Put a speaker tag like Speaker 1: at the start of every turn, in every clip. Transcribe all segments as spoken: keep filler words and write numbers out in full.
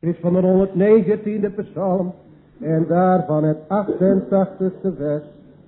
Speaker 1: is van de honderdnegentiende psalm en daarvan het achtentachtigste vers.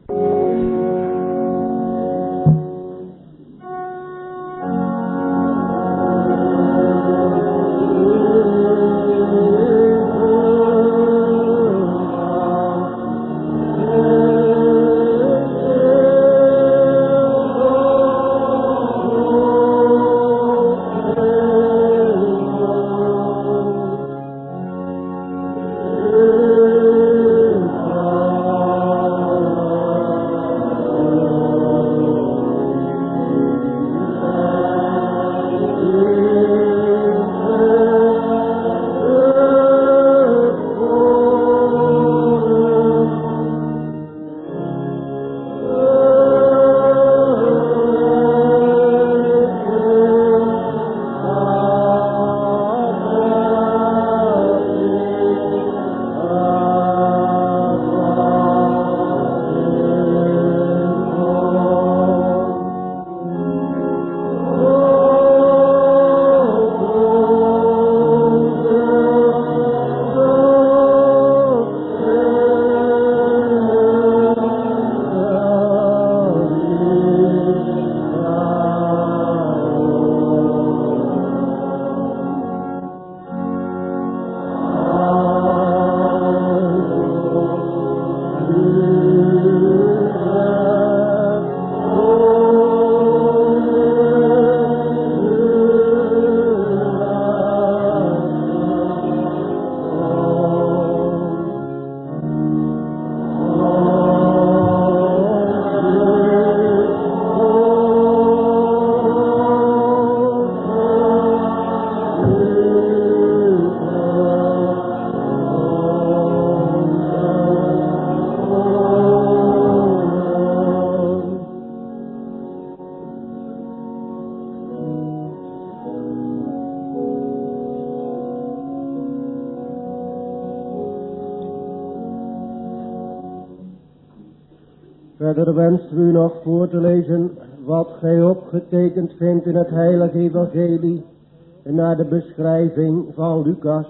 Speaker 1: Verder wenst u nog voor te lezen wat gij opgetekend vindt in het heilige evangelie naar de beschrijving van Lucas.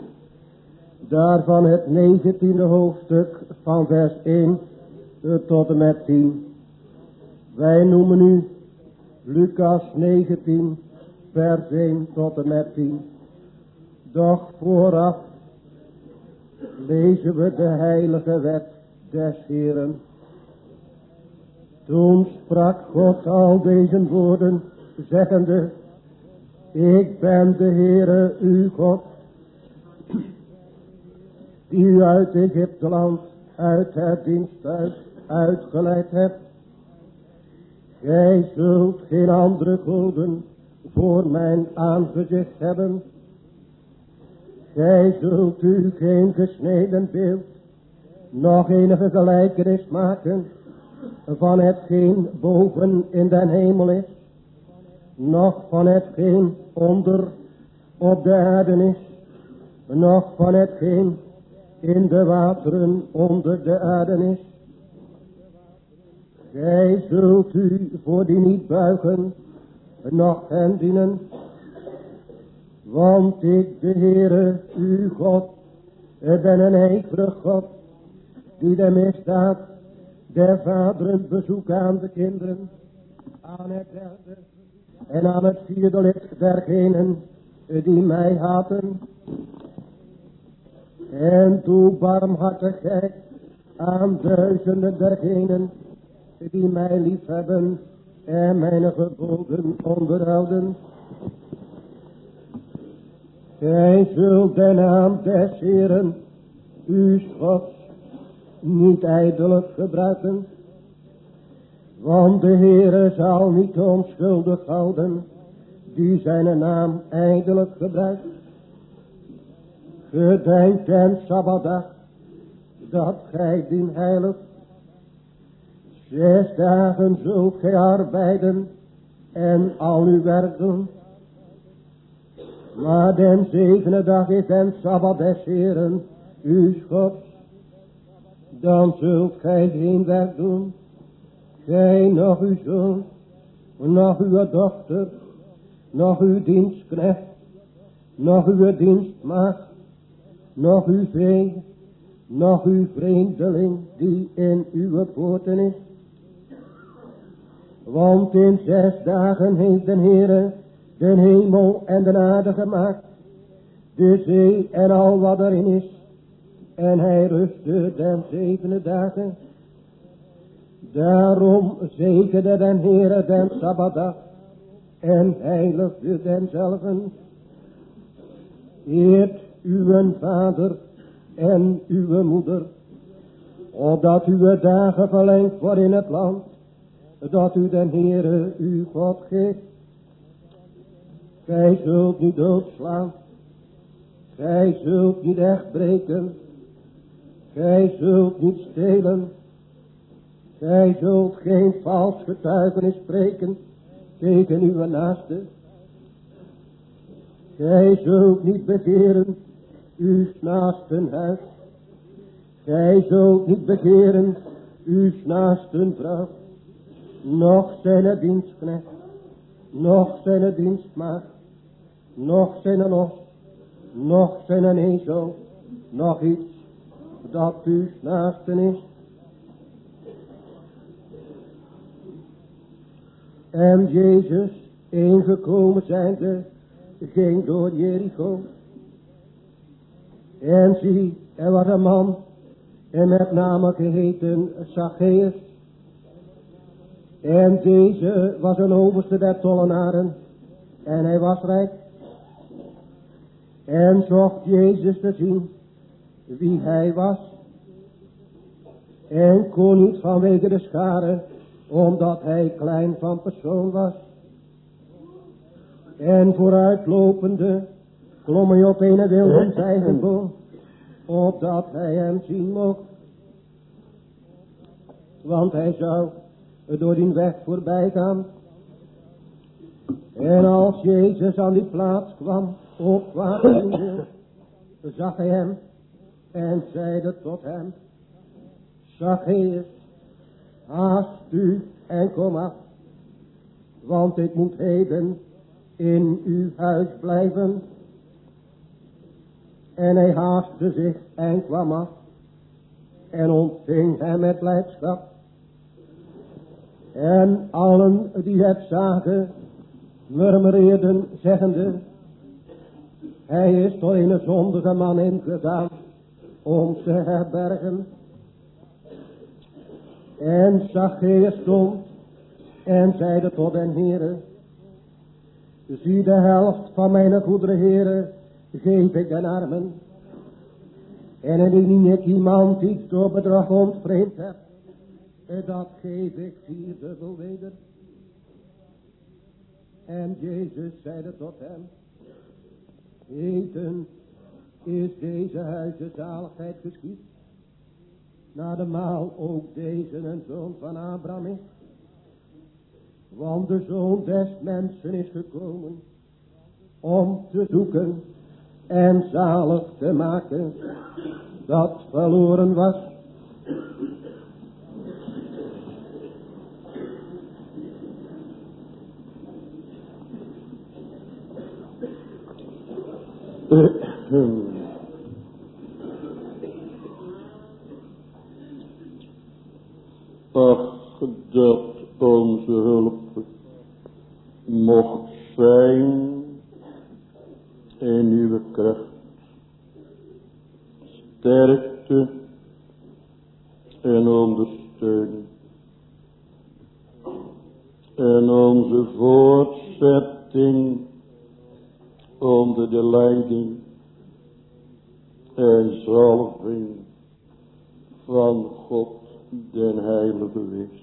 Speaker 1: Daarvan het negentiende hoofdstuk van vers één tot en met tien. Wij noemen u Lucas negentien vers één tot en met tien. Doch vooraf lezen we de heilige wet des Heeren. Toen sprak God al deze woorden, zeggende: Ik ben de Heere uw God, die u uit Egypteland, uit het diensthuis uitgeleid hebt. Gij zult geen andere goden voor mijn aangezicht hebben. Gij zult u geen gesneden beeld, nog enige gelijkenis maken van hetgeen boven in den hemel is, noch van hetgeen onder op de aarde is, noch van hetgeen in de wateren onder de aarde is. Gij zult u voor die niet buigen, noch hen dienen, want ik, de Heere, uw God, ben een ijverig God, die de misdaad der vaderen bezoek aan de kinderen, aan het derde en aan het vierde lid dergenen die mij haten, en doe barmhartigheid aan duizenden dergenen die mij lief hebben en mijn geboden onderhouden. Gij zult de naam des Heeren, uw Gods, niet ijdelijk gebruiken, want de Heere zal niet onschuldig houden die zijn naam ijdelijk gebruikt. Gedenk den Sabbatdag, dat gij dien heilig. Zes dagen zult gij arbeiden en al uw werk doen. Maar den zevende dag is den Sabbat des Heeren, uw Gods. Dan zult gij geen werk doen, gij nog uw zoon, nog uw dochter, nog uw dienstknecht, nog uw dienstmaagd, nog uw vee, nog uw vreemdeling die in uw poorten is. Want in zes dagen heeft de Heere de hemel en de aarde gemaakt, de zee en al wat erin is. En hij rustte den zevende dagen. Daarom zegende den Heere den Sabbatdag en heiligde denzelven. Eert uw vader en uw moeder, opdat uw dagen verlengd worden in het land, dat u den Heere uw God geeft. Gij zult niet doodslaan, gij zult niet echt breken, gij zult niet stelen, gij zult geen vals getuigenis spreken tegen uw naaste. Gij zult niet begeren uw naasten huis, gij zult niet begeren uw naasten vrouw, noch zijn dienstknecht, noch zijn dienstmaagd, noch zijn os, noch zijn ezel, nog iets dat uw naasten is. En Jezus, ingekomen zijnde, ging door Jericho. En zie, er was een man, en met name geheten Zacchaeus. En deze was een overste der tollenaren, en hij was rijk. En zocht Jezus te zien wie hij was. En kon niet vanwege de schare, omdat hij klein van persoon was. En vooruitlopende klom hij op een wilde vijgenboom, opdat hij hem zien mocht. Want hij zou door die weg voorbij gaan. En als Jezus aan die plaats kwam, opwakende, zag hij hem en zeide tot hem: Zacchaeus, haast u en kom af, want ik moet heden in uw huis blijven. En hij haastte zich en kwam af en ontving hem met blijdschap. En allen die het zagen, murmureerden, zeggende: hij is door een zondige man ingegaan om te herbergen. En Zacchaeus stond en zeide tot den Heere: zie, de helft van mijn goederen, Heere, geef ik den armen. En indien ik iemand iets door bedrag ontvreemd heb, dat geef ik vierdubbel weder. En Jezus zeide tot hem: heden is deze huizen zaligheid geschied, na de maal ook deze een zoon van Abraham is. Want de zoon des mensen is gekomen om te zoeken en zalig te maken dat verloren was.
Speaker 2: Ach, dat onze hulp mocht zijn in uw kracht, sterkte en ondersteuning, en onze voortzetting onder de leiding en zalving van God den Heilige Geest.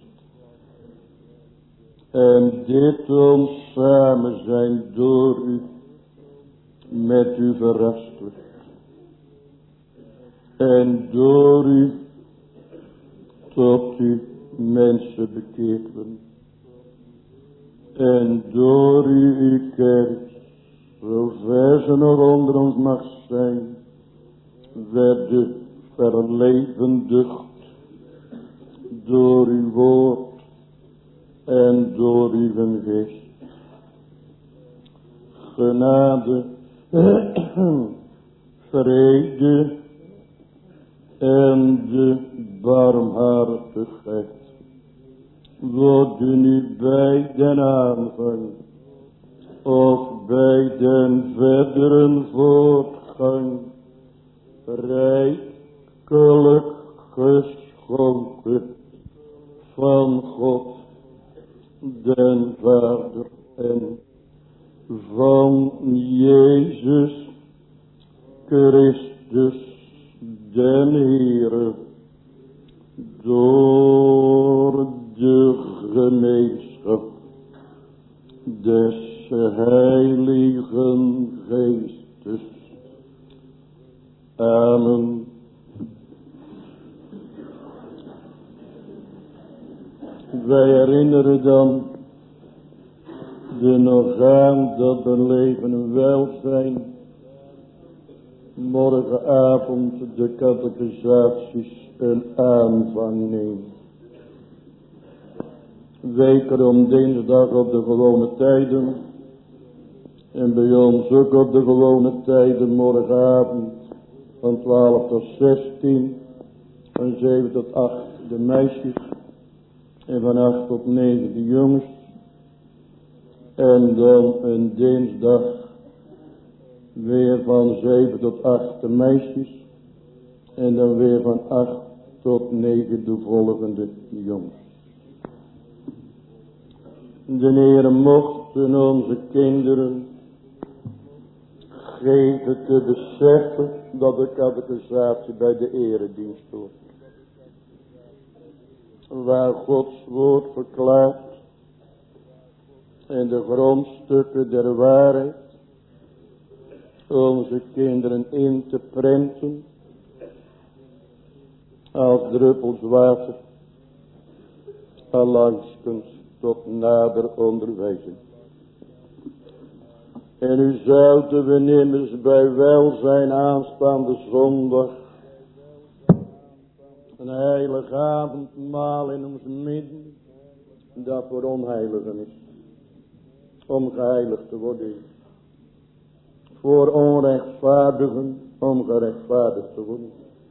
Speaker 2: En dit ons samen zijn door u, met u verrastelijk. En door u tot u mensen bekeerd worden. En door u uw kerk, zover ze nog onder ons mag zijn, werden verlevendigd door uw woord en door uw geest. Genade vrede en de barmhartigheid worden nu bij den aanvang of bij den verderen voortgang rijkelijk geschonken van God den Vader en van Jezus Christus den Heere door de gemeenschap des Heiligen Geestes. Amen. Wij herinneren dan de nog aan dat beleven en welzijn morgenavond de catechisaties een aanvang neemt. Wederom dinsdag op de gewone tijden en bij ons ook op de gewone tijden morgenavond van twaalf tot zestien, van zeven tot acht de meisjes en van acht tot negen de jongens. En dan een dinsdag weer van zeven tot acht de meisjes en dan weer van acht tot negen de volgende jongens. De Heere mochten onze kinderen geven te beseffen dat de catechisatie bij de eredienst hoort. Waar Gods woord verklaart en de grondstukken der waarheid onze kinderen in te prenten als druppels water allangskens tot nader onderwijzing. En u zouden we immers bij welzijn aanstaande zondag een heilig avondmaal in ons midden dat voor onheiligen is, om geheiligd te worden. Voor onrechtvaardigen om gerechtvaardigd te worden.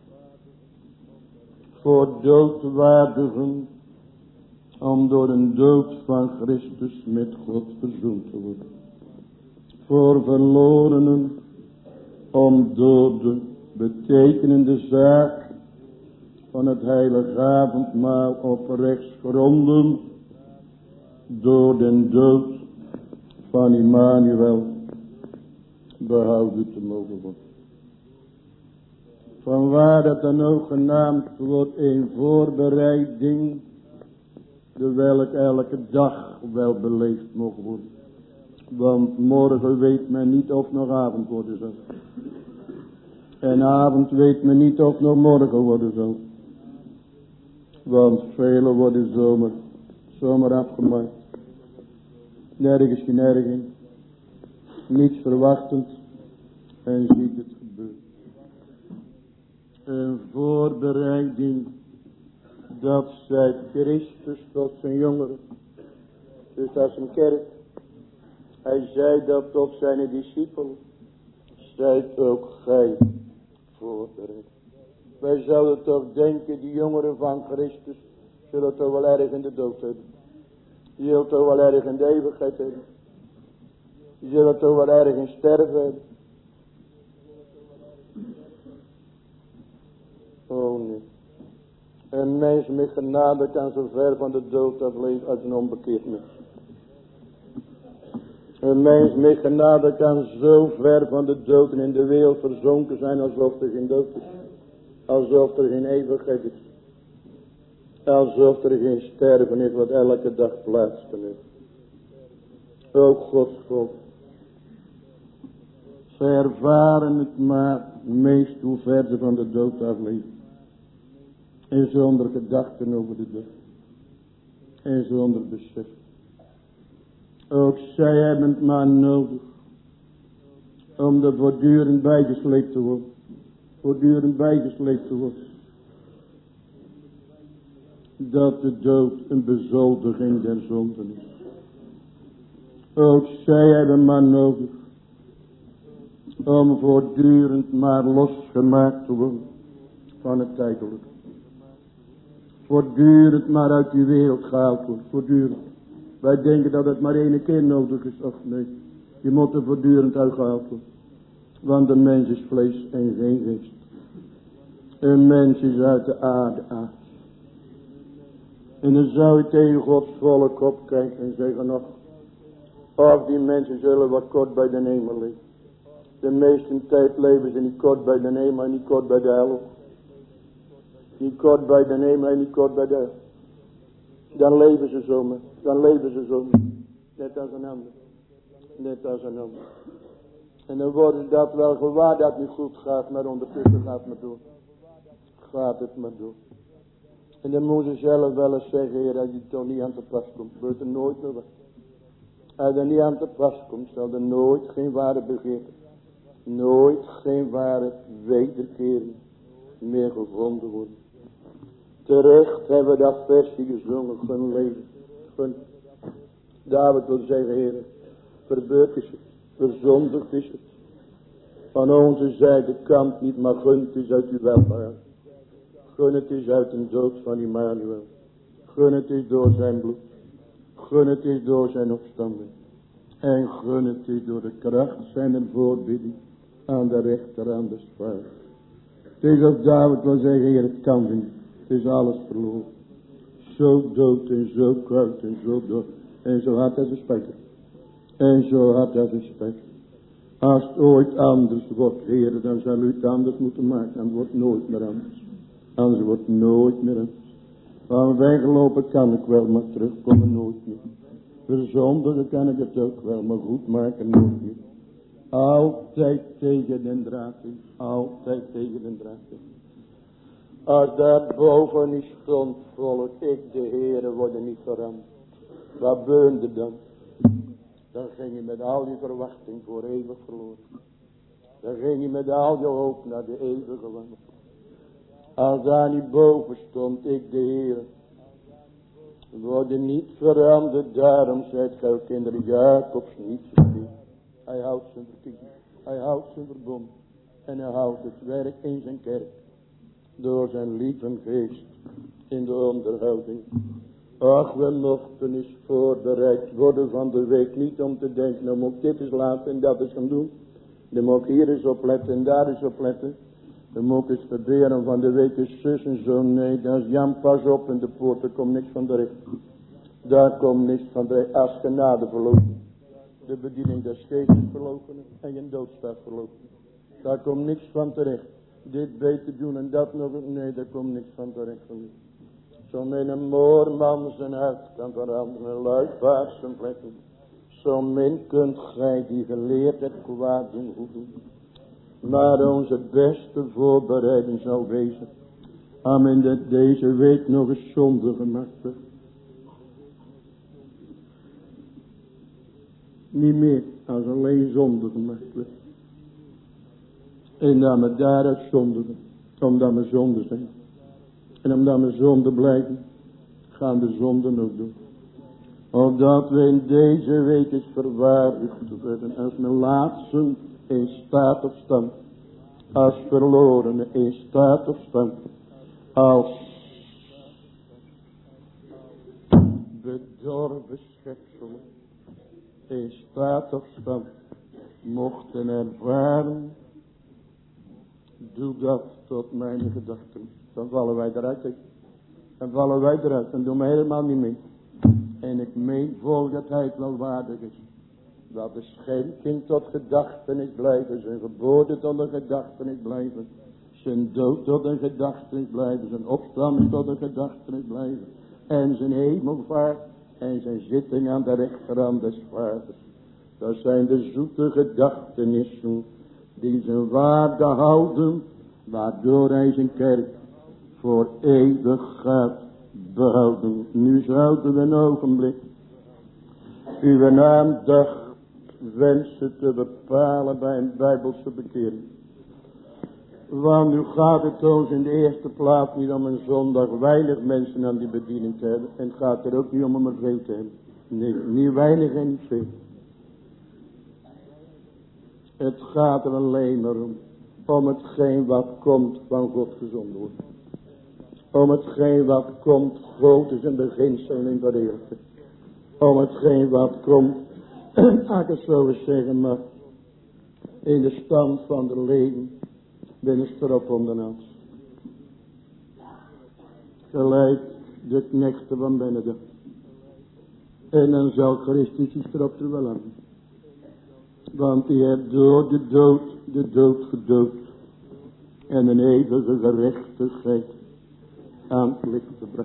Speaker 2: Voor doodwaardigen om door een dood van Christus met God verzoend te worden. Voor verlorenen om door de betekenende zaak van het heilige avondmaal op rechtsgronden door den dood van Immanuel behouden te mogen worden. Vanwaar dat dan ook genaamd wordt een voorbereiding, de welk elke dag wel beleefd mogen worden. Want morgen weet men niet of nog avond worden zal. En avond weet men niet of nog morgen worden zal. Want velen worden zomer, zomer afgemaakt. Nergens geen erging. Niets verwachtend. En ziet het gebeuren. Een voorbereiding dat zij Christus tot zijn jongeren. Dus dat is een kerk. Hij zei dat tot zijn discipelen. Zijt ook gij voorbereid. Wij zouden toch denken, die jongeren van Christus zullen toch wel erg in de dood hebben. Die zullen toch wel erg in de eeuwigheid hebben. Die zullen toch wel erg in sterven hebben. Oh nee. Een mens met genade kan zo ver van de dood afleven als een onbekeerd mens. Een mens met genade kan zo ver van de dood en in de wereld verzonken zijn alsof er geen dood is. Alsof er geen eeuwigheid is. Alsof er geen sterven is wat elke dag plaatsvindt. Ook Gods volk. Ze ervaren het maar meest hoe ver ze van de dood afleven. En zonder gedachten over de dood. En zonder besef. Ook zij hebben het maar nodig. Om er voortdurend bijgesleept te worden. Voortdurend bijgesleept te worden. Dat de dood een bezoldiging der zonden is. Ook zij hebben maar nodig. Om voortdurend maar losgemaakt te worden van het tijdelijke. Voortdurend maar uit die wereld gehaald wordt. Voortdurend. Wij denken dat het maar één keer nodig is. Of nee. Je moet er voortdurend uitgehaald worden. Want een mens is vlees en geen geest. Een mens is uit de aarde aard. En dan zou je tegen Gods volk opkijken en zeggen nog. Of die mensen zullen wat kort bij de hemel leven. De meeste tijd leven ze niet kort bij de hemel en niet kort bij de hel. Niet kort bij de hemel en niet kort bij de hel. Dan leven ze zomaar. Dan leven ze zomaar. Net als een ander. Net als een ander. En dan worden ze dat wel gewaar dat het niet goed gaat. Maar ondertussen gaat het maar door. Gaat het maar door. En dan moeten ze zelf wel eens zeggen. Heer, als je toch niet aan te pas komt. Wordt er nooit meer wat. Als er niet aan te pas komt. Zal er nooit geen ware begeerte. Nooit geen ware wederkering meer gevonden worden. Terug hebben we dat versje gezongen. Gun leven. Gun. David wil zeggen, Heer. Verbeurd is het. Verzondigd is het. Van onze zijde kant niet. Maar gun het is uit uw welvaart. Gun het is uit een dood van Immanuel. Gun het is door zijn bloed. Gun het is door zijn opstanding. En gun het is door de kracht zijn voorbidding aan de rechter aan de zwaard. Het is of David wil zeggen, Heer, het kan niet. Het is alles verloren. Zo dood en zo koud en zo dood. En zo hard als een spijker. En zo hard als een spijker. Als het ooit anders wordt, Heer, dan zal u het anders moeten maken. Dan wordt het nooit meer anders. Anders wordt het nooit meer anders. Van weglopen kan ik wel, maar terugkomen nooit meer. Verzondigen kan ik het ook wel, maar goed maken nooit meer. Altijd tegen den draad in. Altijd tegen den draad in. Als daar boven is stond volk, ik de Heere worden niet veranderd. Wat beunde dan? Dan ging je met al die verwachting voor eeuwig verloren. Dan ging je met al je hoop naar de eeuwige wandeling. Als daar niet boven stond, ik de Heere worden niet veranderd. Daarom zijt gij ook kinderen Jacobs niet verkeerd. Hij houdt zijn verkiezing. Hij houdt zijn verbond. En hij houdt het werk in zijn kerk. Door zijn lieve geest. In de onderhouding. Ach, we mochten eens voorbereid worden van de week. Niet om te denken, nou moet ik dit eens laten en dat eens gaan doen. Dan moet ik hier eens op letten en daar eens op letten. Dan moet ik eens verderen van de week is zus en zo. Nee, dat is Jan, pas op in de poort. Er komt niks van terecht. Daar komt niks van terecht. Als genade verlopen. De bediening des geestes verlopen. En je doodstaat verlopen. Daar komt niks van terecht. Dit beter doen en dat nog. Nee, daar komt niks van terecht. Zo min een moorman zijn hart kan veranderen. Een luipaard zijn vlekken. Zo min kunt gij die geleerd hebt kwaad doen goed doen. Maar onze beste voorbereiding zal wezen. Amen, dat deze week nog eens zonde gemaakt wordt. Niet meer als alleen zonde gemaakt wordt. En dat we daaruit zondigen. Omdat we zonde zijn. En omdat we zonde blijven. Gaan de zonden ook doen. Opdat we in deze week eens verwaardigd werden. Als mijn laatste in staat of stand. Als verlorene in staat of stand. Als bedorven schepselen in staat of stand mochten ervaren. Doe dat tot mijn gedachten. Dan vallen wij eruit. Dan vallen wij eruit. Dan doen we helemaal niet mee. En ik meen vol dat hij het wel waardig is. Dat de schenking tot gedachtenis blijven. Zijn geboorte tot een gedachtenis blijven. Zijn dood tot een gedachtenis blijven. Zijn opstanding tot een gedachtenis blijven. En zijn hemelvaart. En zijn zitting aan de rechterhand des vaders. Dat zijn de zoete gedachtenissen. Die zijn waarde houden. Waardoor hij zijn kerk voor eeuwig gaat behouden. Nu zouden we een ogenblik uw aandacht wensen te bepalen bij een bijbelse bekering. Want nu gaat het ons in de eerste plaats niet om een zondag weinig mensen aan die bediening te hebben. En het gaat er ook niet om om er veel te hebben. Nee, niet weinig en niet veel. Het gaat er alleen maar om. Om hetgeen wat komt van God gezonden wordt. Om hetgeen wat komt, groot is een beginsel in de wereld. Om hetgeen wat komt, als ik het zo eens zeggen mag, in de stand van de leven, binnen strop om de nas. Gelijk de knechten van Beneden. En dan zal Christus die strop er wel aan. Want die heeft door de dood, de dood gedood. En een eeuwige gerechtigheid aan het licht gebracht.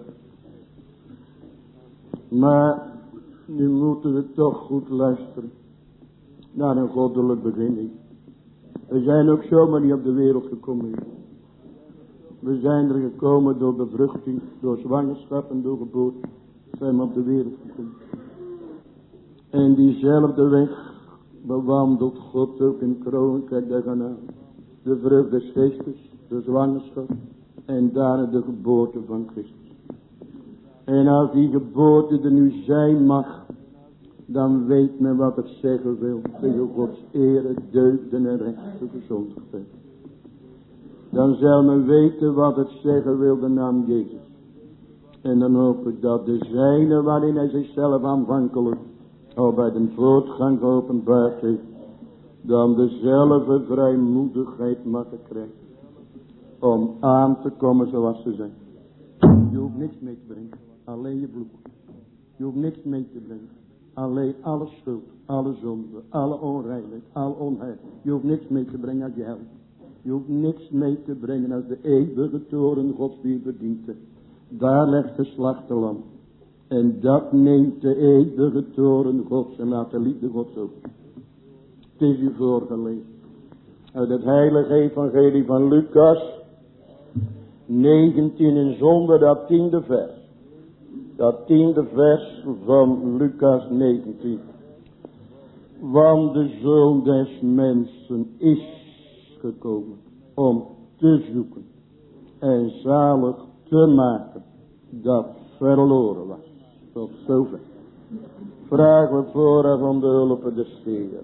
Speaker 2: Maar nu moeten we toch goed luisteren naar een goddelijk beginning. We zijn ook zomaar niet op de wereld gekomen. We zijn er gekomen door bevruchting, door zwangerschap en door geboorte. Zijn we op de wereld gekomen. En diezelfde weg bewandelt God ook in Koninkrijk der Genade. De vrucht des geestes, de zwangerschap en daarna de geboorte van Christus. En als die geboorte er nu zijn mag, dan weet men wat het zeggen wil. Tegen Gods ere, deugden en rechten gezondigheid. Dan zal men weten wat het zeggen wil, de naam Jezus. En dan hoop ik dat de zijne waarin hij zichzelf aanvankelijk al bij de voortgang geopenbaard heeft, dan dezelfde vrijmoedigheid mag krijgen om aan te komen zoals ze zijn. Je hoeft niks mee te brengen, alleen je bloed. Je hoeft niks mee te brengen, alleen alle schuld, alle zonde, alle onreinheid, alle onheil. Je hoeft niks mee te brengen als je helpt. Je hoeft niks mee te brengen als de eeuwige toren Gods die verdient. Daar legt de slachterlam. En dat neemt de eeuwige toren Gods en laat de liefde Gods ook. Het is u voorgelezen. Uit het heilige evangelie van Lucas. negentien en zonder dat tiende vers. Dat tiende vers van Lucas negentien. Want de Zoon des mensen is gekomen om te zoeken en zalig te maken dat verloren was. Tot zover. Vragen we vooraf om de hulp des Heeren.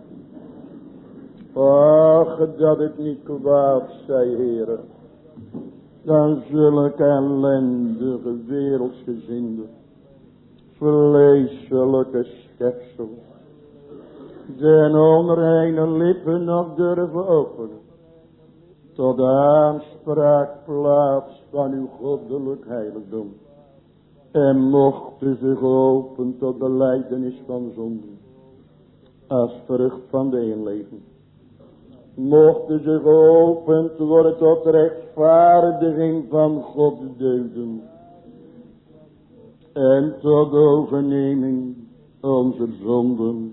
Speaker 2: Och, dat het niet kwaad zij, Heere. Dan zulke ellendige wereldsgezinde, vleeselijke schepsels, den onreine lippen nog durven openen, tot de aanspraakplaats van uw goddelijk heiligdom. En mochten zich open tot belijdenis van zonde, als vrucht van de inleving. Mochten zich open worden tot rechtvaardiging van Gods deugden. En tot overneming onze zonden.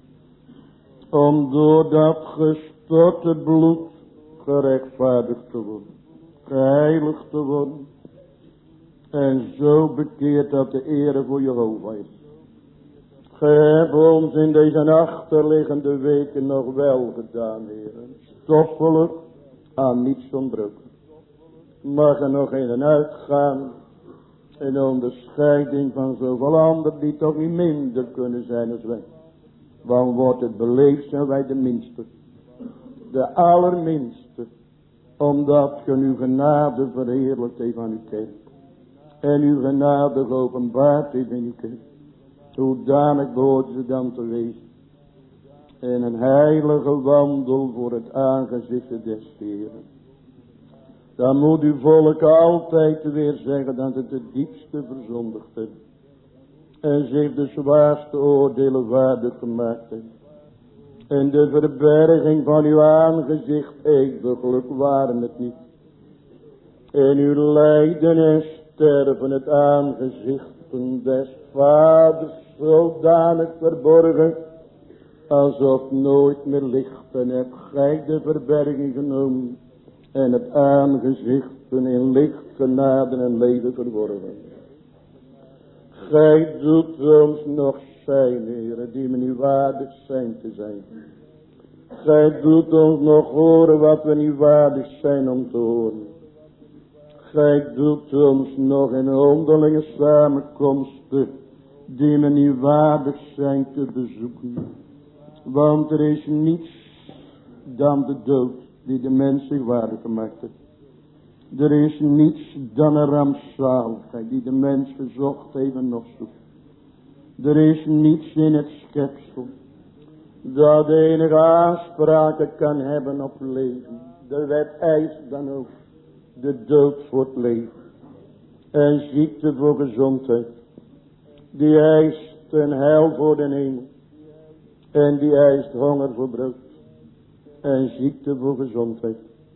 Speaker 2: Om door dat gestorte bloed gerechtvaardigd te worden. Geheiligd te worden. En zo bekeerd dat de ere voor Jehovah is. Ge hebt ons in deze achterliggende weken nog wel gedaan, heren. Stoffelijk aan niets ontbroken. Mag er nog in en uitgaan. In onderscheiding van zoveel anderen die toch niet minder kunnen zijn als wij. Want wordt het beleefd zijn wij de minste. De allerminste. Omdat ge uw genade verheerlijkt heeft aan uw kerk. En uw genade geopenbaard heeft in uw kerk. Zodanig behoort ze dan te wezen. En een heilige wandel voor het aangezicht des Heeren. Dan moet uw volk altijd weer zeggen dat het het diepste verzondigd heeft. En zich de zwaarste oordelen waardig gemaakt heeft. En de verberging van uw aangezicht eeuwiglijk waren het niet. En uw lijden en sterven het aangezichten des Vaders zodanig verborgen, alsof nooit meer licht, en hebt gij de verberging genomen, en het aangezichten in licht, genade en leven verborgen. Gij doet ons nog zijn, Heere, die we niet waardig zijn te zijn. Gij doet ons nog horen wat we niet waardig zijn om te horen. Gij doet ons nog in onderlinge samenkomsten, die we niet waardig zijn te bezoeken. Want er is niets dan de dood die de mens zich waardig gemaakt heeft. Er is niets dan een rampzaligheid die de mens gezocht heeft en nog zoekt. Er is niets in het schepsel dat enige aanspraken kan hebben op leven. De wet eist dan ook de dood voor het leven. En ziekte voor gezondheid. Die eist een heil voor de hemel. En die eist honger voor brood. En ziekte voor gezondheid.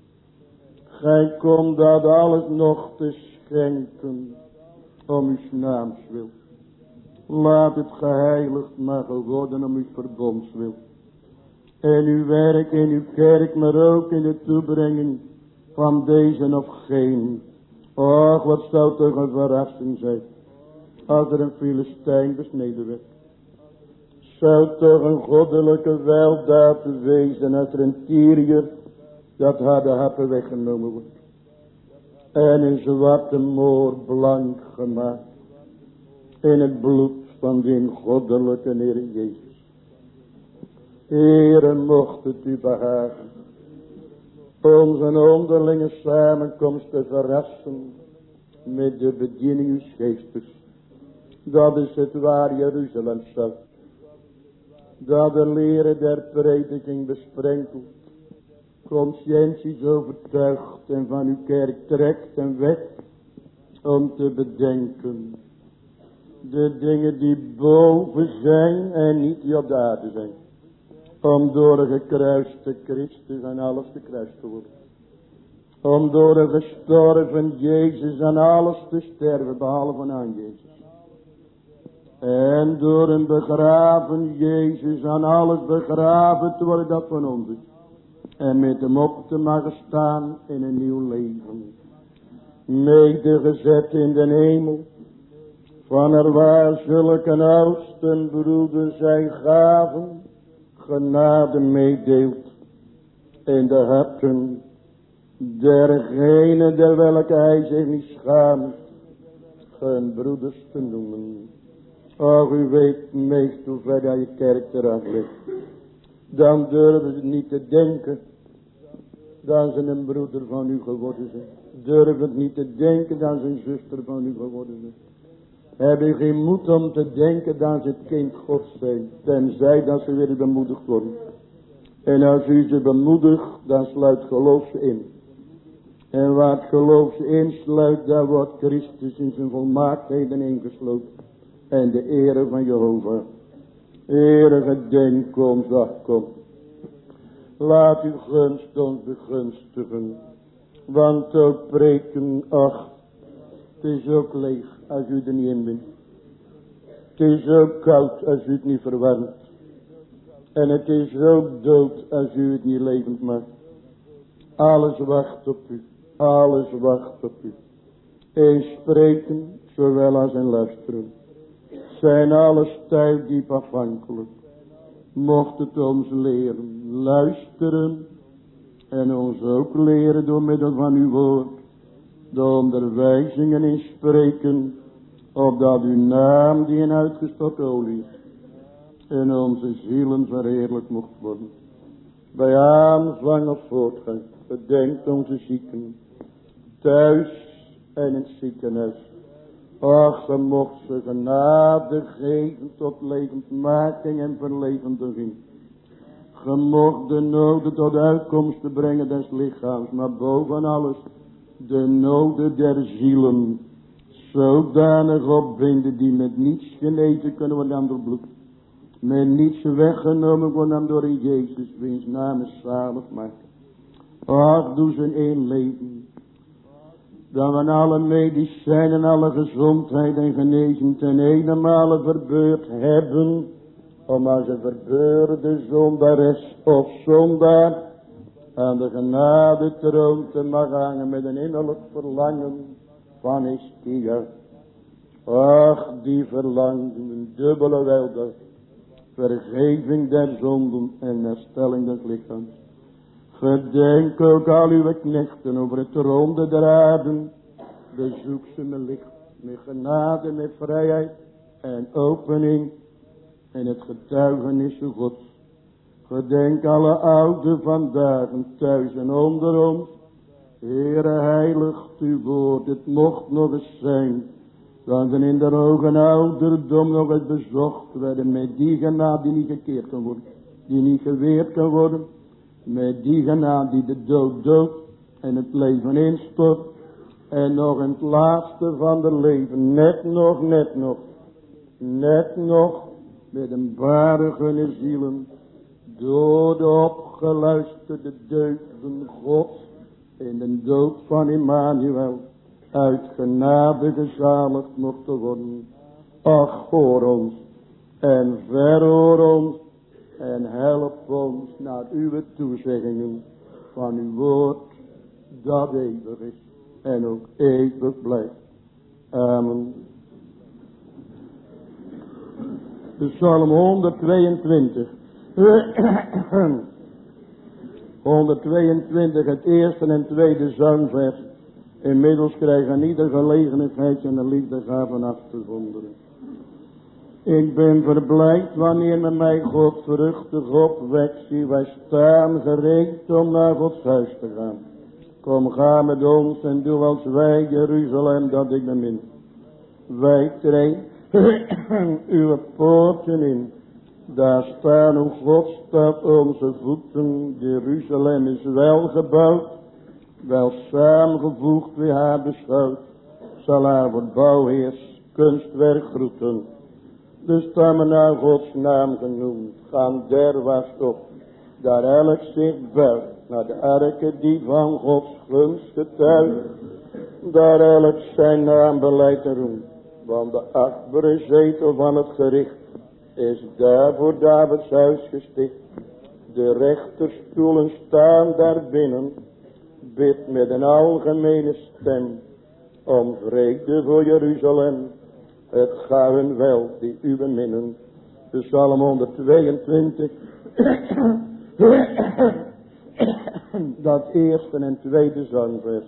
Speaker 2: Gij komt dat alles nog te schenken om uw naams wil. Laat het geheiligd mogen worden om uw verbonds wil. En uw werk in uw kerk, maar ook in de toebrenging van deze of geen. Och, wat zou toch een verrassing zijn, als er een Filistijn besneden werd. Zou toch een goddelijke weldaad wezen, als er een Tyriër dat harde happen weggenomen wordt. En een zwarte moor blank gemaakt in het bloed van die goddelijke Heer Jezus. Heere, mocht het u behagen onze onderlinge samenkomst te verrassen met de bediening uw geestes. Dat is het waar Jeruzalem zou. Dat de leren der prediking besprenkelt, conscienties overtuigt en van uw kerk trekt en wekt om te bedenken de dingen die boven zijn en niet die op de aarde zijn. Om door een gekruiste Christus aan alles te kruist te worden. Om door een gestorven Jezus aan alles te sterven, behalve aan Jezus. En door een begraven Jezus aan alles begraven te worden dat van ons is. En met hem op te mogen staan in een nieuw leven. Medegezet in de hemel. Van er waar zulke oudsten broeders zijn gaven. Genade meedeelt in de harten dergenen der welke hij zich niet schaamt hun broeders te noemen. Och, u weet meest hoe ver dat je kerk eraf ligt. Dan durven ze niet te denken dat ze een broeder van u geworden zijn. Durven niet te denken dat ze een zuster van u geworden zijn. Hebben geen moed om te denken dat ze het kind Gods zijn. Tenzij dat ze weer bemoedigd worden. En als u ze bemoedigt, dan sluit geloof ze in. En waar het geloof ze insluit, daar wordt Christus in zijn volmaaktheden ingesloten. En de ere van Jehovah. Ere gedenk ons, ach kom. Laat uw gunst ons begunstigen. Want ook preken, ach, het is ook leeg als u er niet in bent. Het is ook koud als u het niet verwarmt. En het is ook dood als u het niet levend maakt. Alles wacht op u. Alles wacht op u. In spreken, zowel als in luisteren. Zijn alle stijl diep afhankelijk. Mocht het ons leren, luisteren. En ons ook leren door middel van uw woord. De onderwijzingen in spreken, opdat uw naam die in uitgestort olie is, in onze zielen verheerlijk mocht worden. Bij aanvang of voortgang, bedenkt onze zieken, thuis en in het ziekenhuis. Ach, ze mocht ze genade geven tot levendmaking en verlevendiging. Ge mocht de noden tot uitkomst te brengen des lichaams, maar boven alles de noden der zielen zodanig opbinden die met niets genezen kunnen worden dan door bloed. Met niets weggenomen worden dan door in Jezus, wiens naam is zalig maken. Ach, doe ze in leven. Dat we alle medicijnen, alle gezondheid en genezing ten eenenmale verbeurd hebben. Om als een verbeurde zondares of zondaar aan de genade troon te mag hangen met een innerlijk verlangen van Ischia. Ach, die verlangen een dubbele weldaad. Vergeving der zonden en herstelling des lichaams. Gedenk ook al uw knechten over het ronde der aarde. Bezoek ze met licht, met genade, met vrijheid en opening. En het getuigenis Gods. Gedenk alle ouden vandaag thuis en onder ons. Heere, heiligt uw woord, het mocht nog eens zijn, dat we in de hoge ouderdom nog eens bezocht werden met die genade die niet gekeerd kan worden, die niet geweerd kan worden, met die genade die de dood doodt en het leven instort, en nog in het laatste van de leven, net nog, net nog, net nog, met een barige zielen, door de opgeluisterde deugden Gods, in de dood van Emmanuel, uit genade gezaligd mochten worden. Ach, hoor ons, en verhoor ons, en help ons naar uw toezeggingen van uw woord, dat eeuwig is, en ook eeuwig blijft. Amen. De Psalm honderdtweeëntwintig. honderdtweeëntwintig, het eerste en tweede zangvers. Inmiddels krijgen ieder gelegenheid en de liefdegaven af te zonderen. Ik ben verblijd wanneer men mij God vruchtig opwekt. Zie, wij staan gereed om naar Gods huis te gaan. Kom, ga met ons en doe als wij Jeruzalem dat ik bemin. Wij treden uw poorten in. Daar staan uw Godstad onze voeten. Jeruzalem is wel gebouwd, wel samengevoegd wie haar beschouwt. Zal haar voor bouwheers kunstwerk groeten. De stammen naar Gods naam genoemd gaan derwaarts op. Daar elk zich buigt naar de arken die van Gods gunst getuigt. Daar elk zijn naam beleidt en roemt. Want de achtbare zetel van het gericht is daar voor Davids huis gesticht. De rechterstoelen staan daar binnen. Bid met een algemene stem om vrede voor Jeruzalem. Het gaat hun wel die u beminnen. De Psalm honderdtweeëntwintig. Dat eerste en tweede zangvers.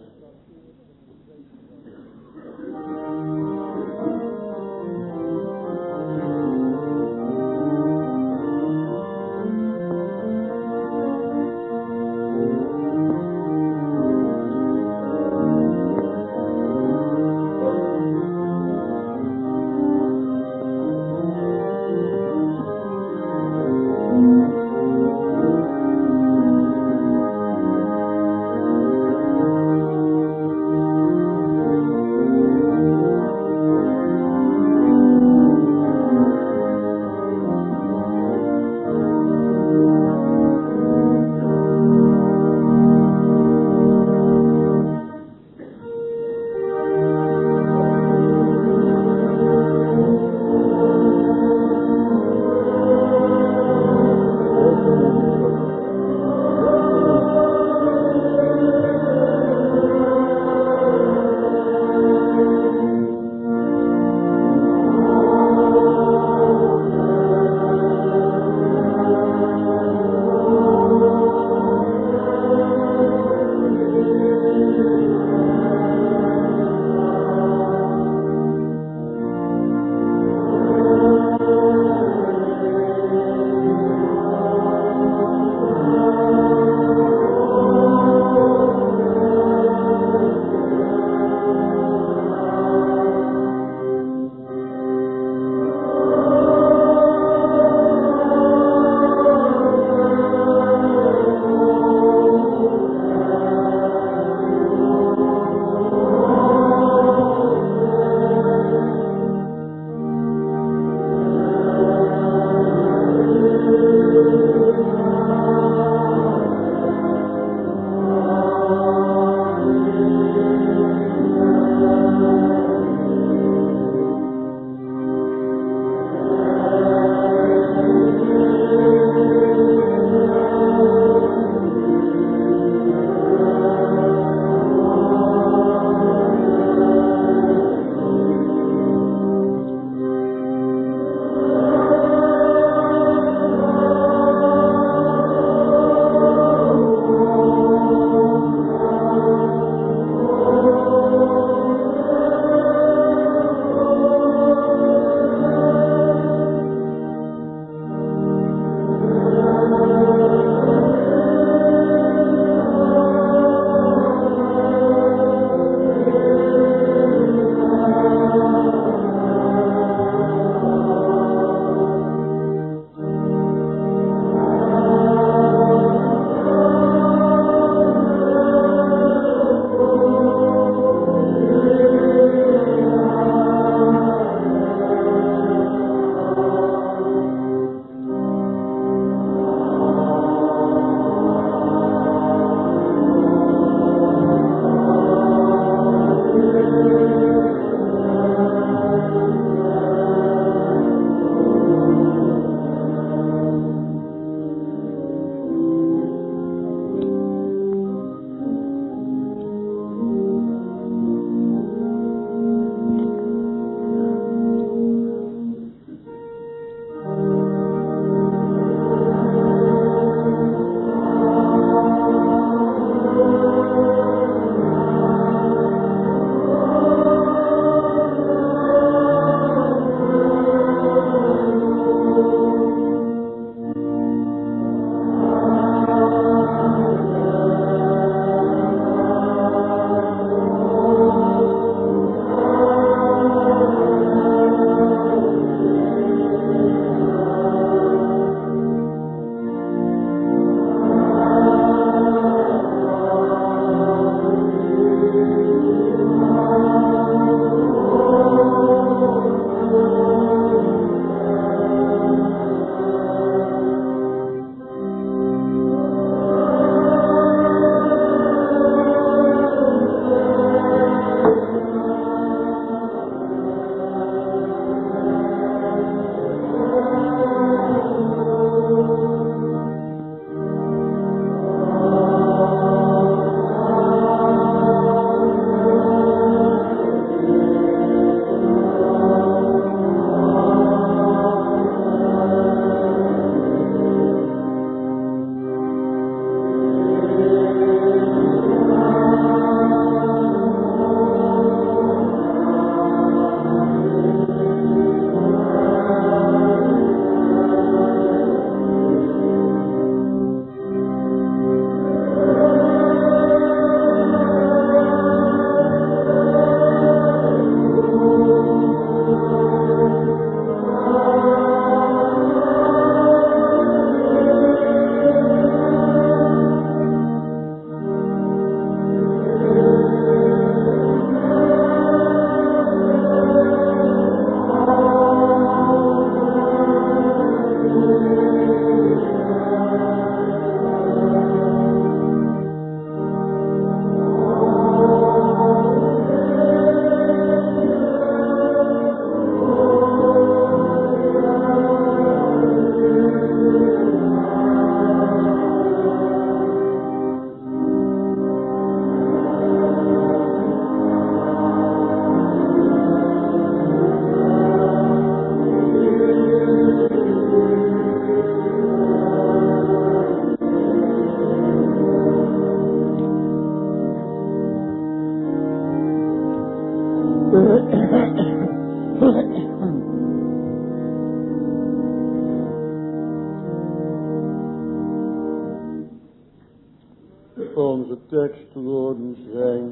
Speaker 2: Onze tekstwoorden zijn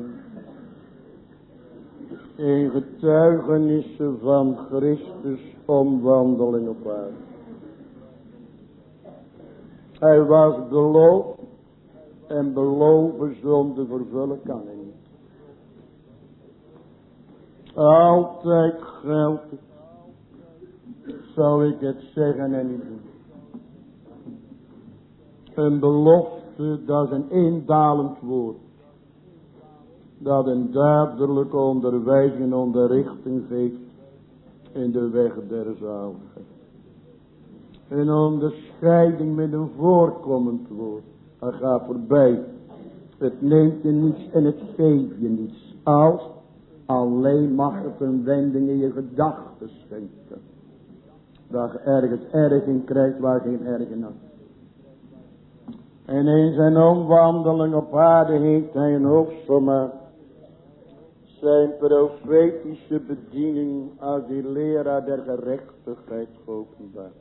Speaker 2: in getuigenissen van Christus omwandeling op aarde. Hij was beloofd en beloven zonder vervullen kan hij niet. Altijd geldt het, zou ik het zeggen en niet doen. Een belofte, dat is een eendalend woord. Dat een duidelijke onderwijzing en onderrichting geeft in de weg der zaligheid. Een onderscheiding met een voorkomend woord. Hij gaat voorbij. Het neemt je niets en het geeft je niets. Als alleen mag het een wending in je gedachten schenken. Dat je ergens erg in krijgt waar geen erg in had. En in zijn omwandeling op aarde heeft hij een hoofdzomaar zijn profetische bediening als die leraar der gerechtigheid geopenbaard.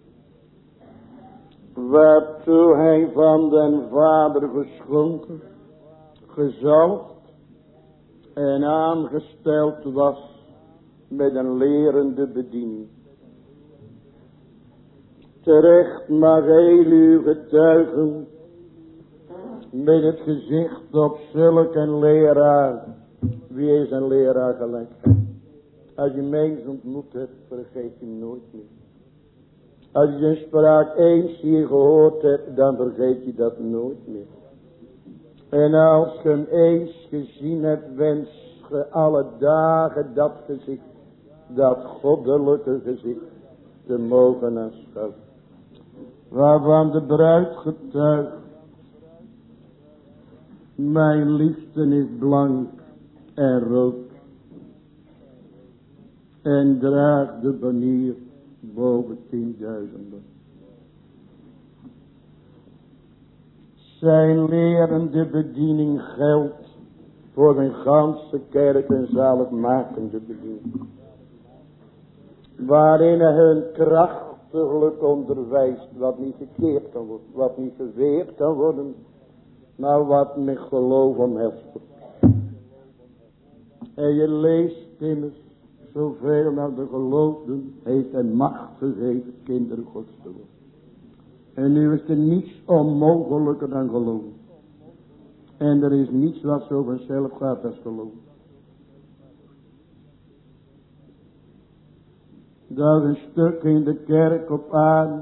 Speaker 2: Waartoe hij van den Vader geschonken, gezalfd en aangesteld was met een lerende bediening. Terecht mag heel uw getuigen met het gezicht op zulk een leraar. Wie is een leraar gelijk? Als je mens ontmoet hebt, vergeet je hem nooit meer. Als je zijn spraak eens hier gehoord hebt, dan vergeet je dat nooit meer. En als je hem eens gezien hebt, wens je alle dagen dat gezicht, dat goddelijke gezicht, te mogen aanschouwen. Waarvan de bruid getuigt, mijn liefde is blank en rood, en draagt de banier boven tienduizenden. Zijn lerende bediening geldt voor zijn ganse kerk een zaligmakende bediening. Waarin hij hun krachtiglijk onderwijst wat niet gekeerd kan worden, wat niet geweerd kan worden, maar wat met geloof omhelst. En je leest immers, zoveel naar de geloofden heeft hij macht gegeven kinderen Gods te worden. En nu is er niets onmogelijker dan geloven. En er is niets wat zo vanzelf gaat als geloven. Dat is een stuk in de kerk op aarde,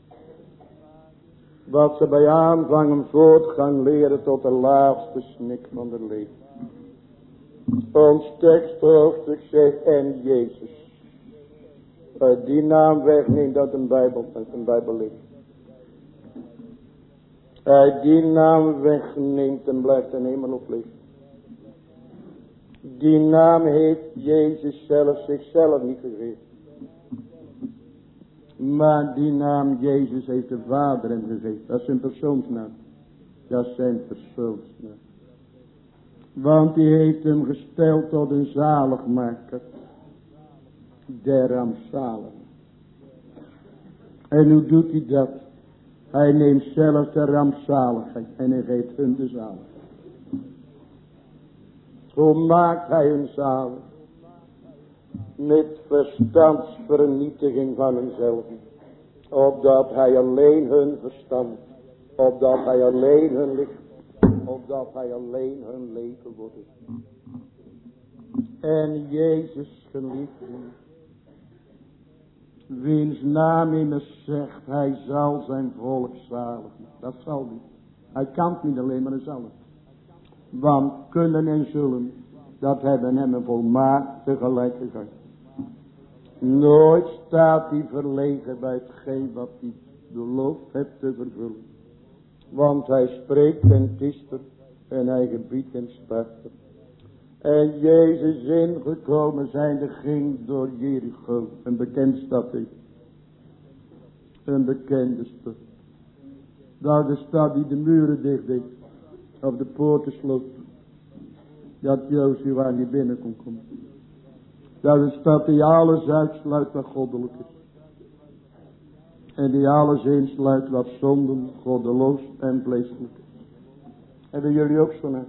Speaker 2: wat ze bij aanvang en voortgang leren tot de laatste snik van het leven. Ons teksthoofdstuk zegt en Jezus. Uit die naam wegneemt dat een Bijbel, dat een Bijbel ligt. Uit die naam wegneemt en blijft een hemel op liggen. Die naam heeft Jezus zelf zichzelf niet gegeven. Maar die naam Jezus heeft de Vader hem gegeven. Dat is zijn persoonsnaam. Dat is zijn persoonsnaam. Want hij heeft hem gesteld tot een zaligmaker. Der rampzaligen. En hoe doet hij dat? Hij neemt zelf de rampzaligheid en hij geeft hun de zaligheid. Hoe maakt hij hun zalig? Met verstandsvernietiging van hemzelf. Opdat hij alleen hun verstand, opdat hij alleen hun licht, opdat hij alleen hun leven wordt. En Jezus geliefde, wiens naam immers zegt, hij zal zijn volk zaligen. Dat zal niet. Hij kan het niet alleen, maar hij zal het. Want kunnen en zullen, dat hebben hem een volmaakt tegelijkertijd. Nooit staat hij verlegen bij hetgeen wat hij beloofd hebt te vervullen. Want hij spreekt en het is er, en hij gebiedt en spart er. En Jezus ingekomen zijnde ging door Jericho, een bekend stad is. Een bekende stad. Dat de stad die de muren dicht deed, of de poorten sloot. Dat Jozua niet binnen kon komen. Dat is een stad die alles uitsluit wat goddelijk is. En die alles insluit wat zonden, goddeloos en vleeselijk is. Hebben jullie ook zo'n hart?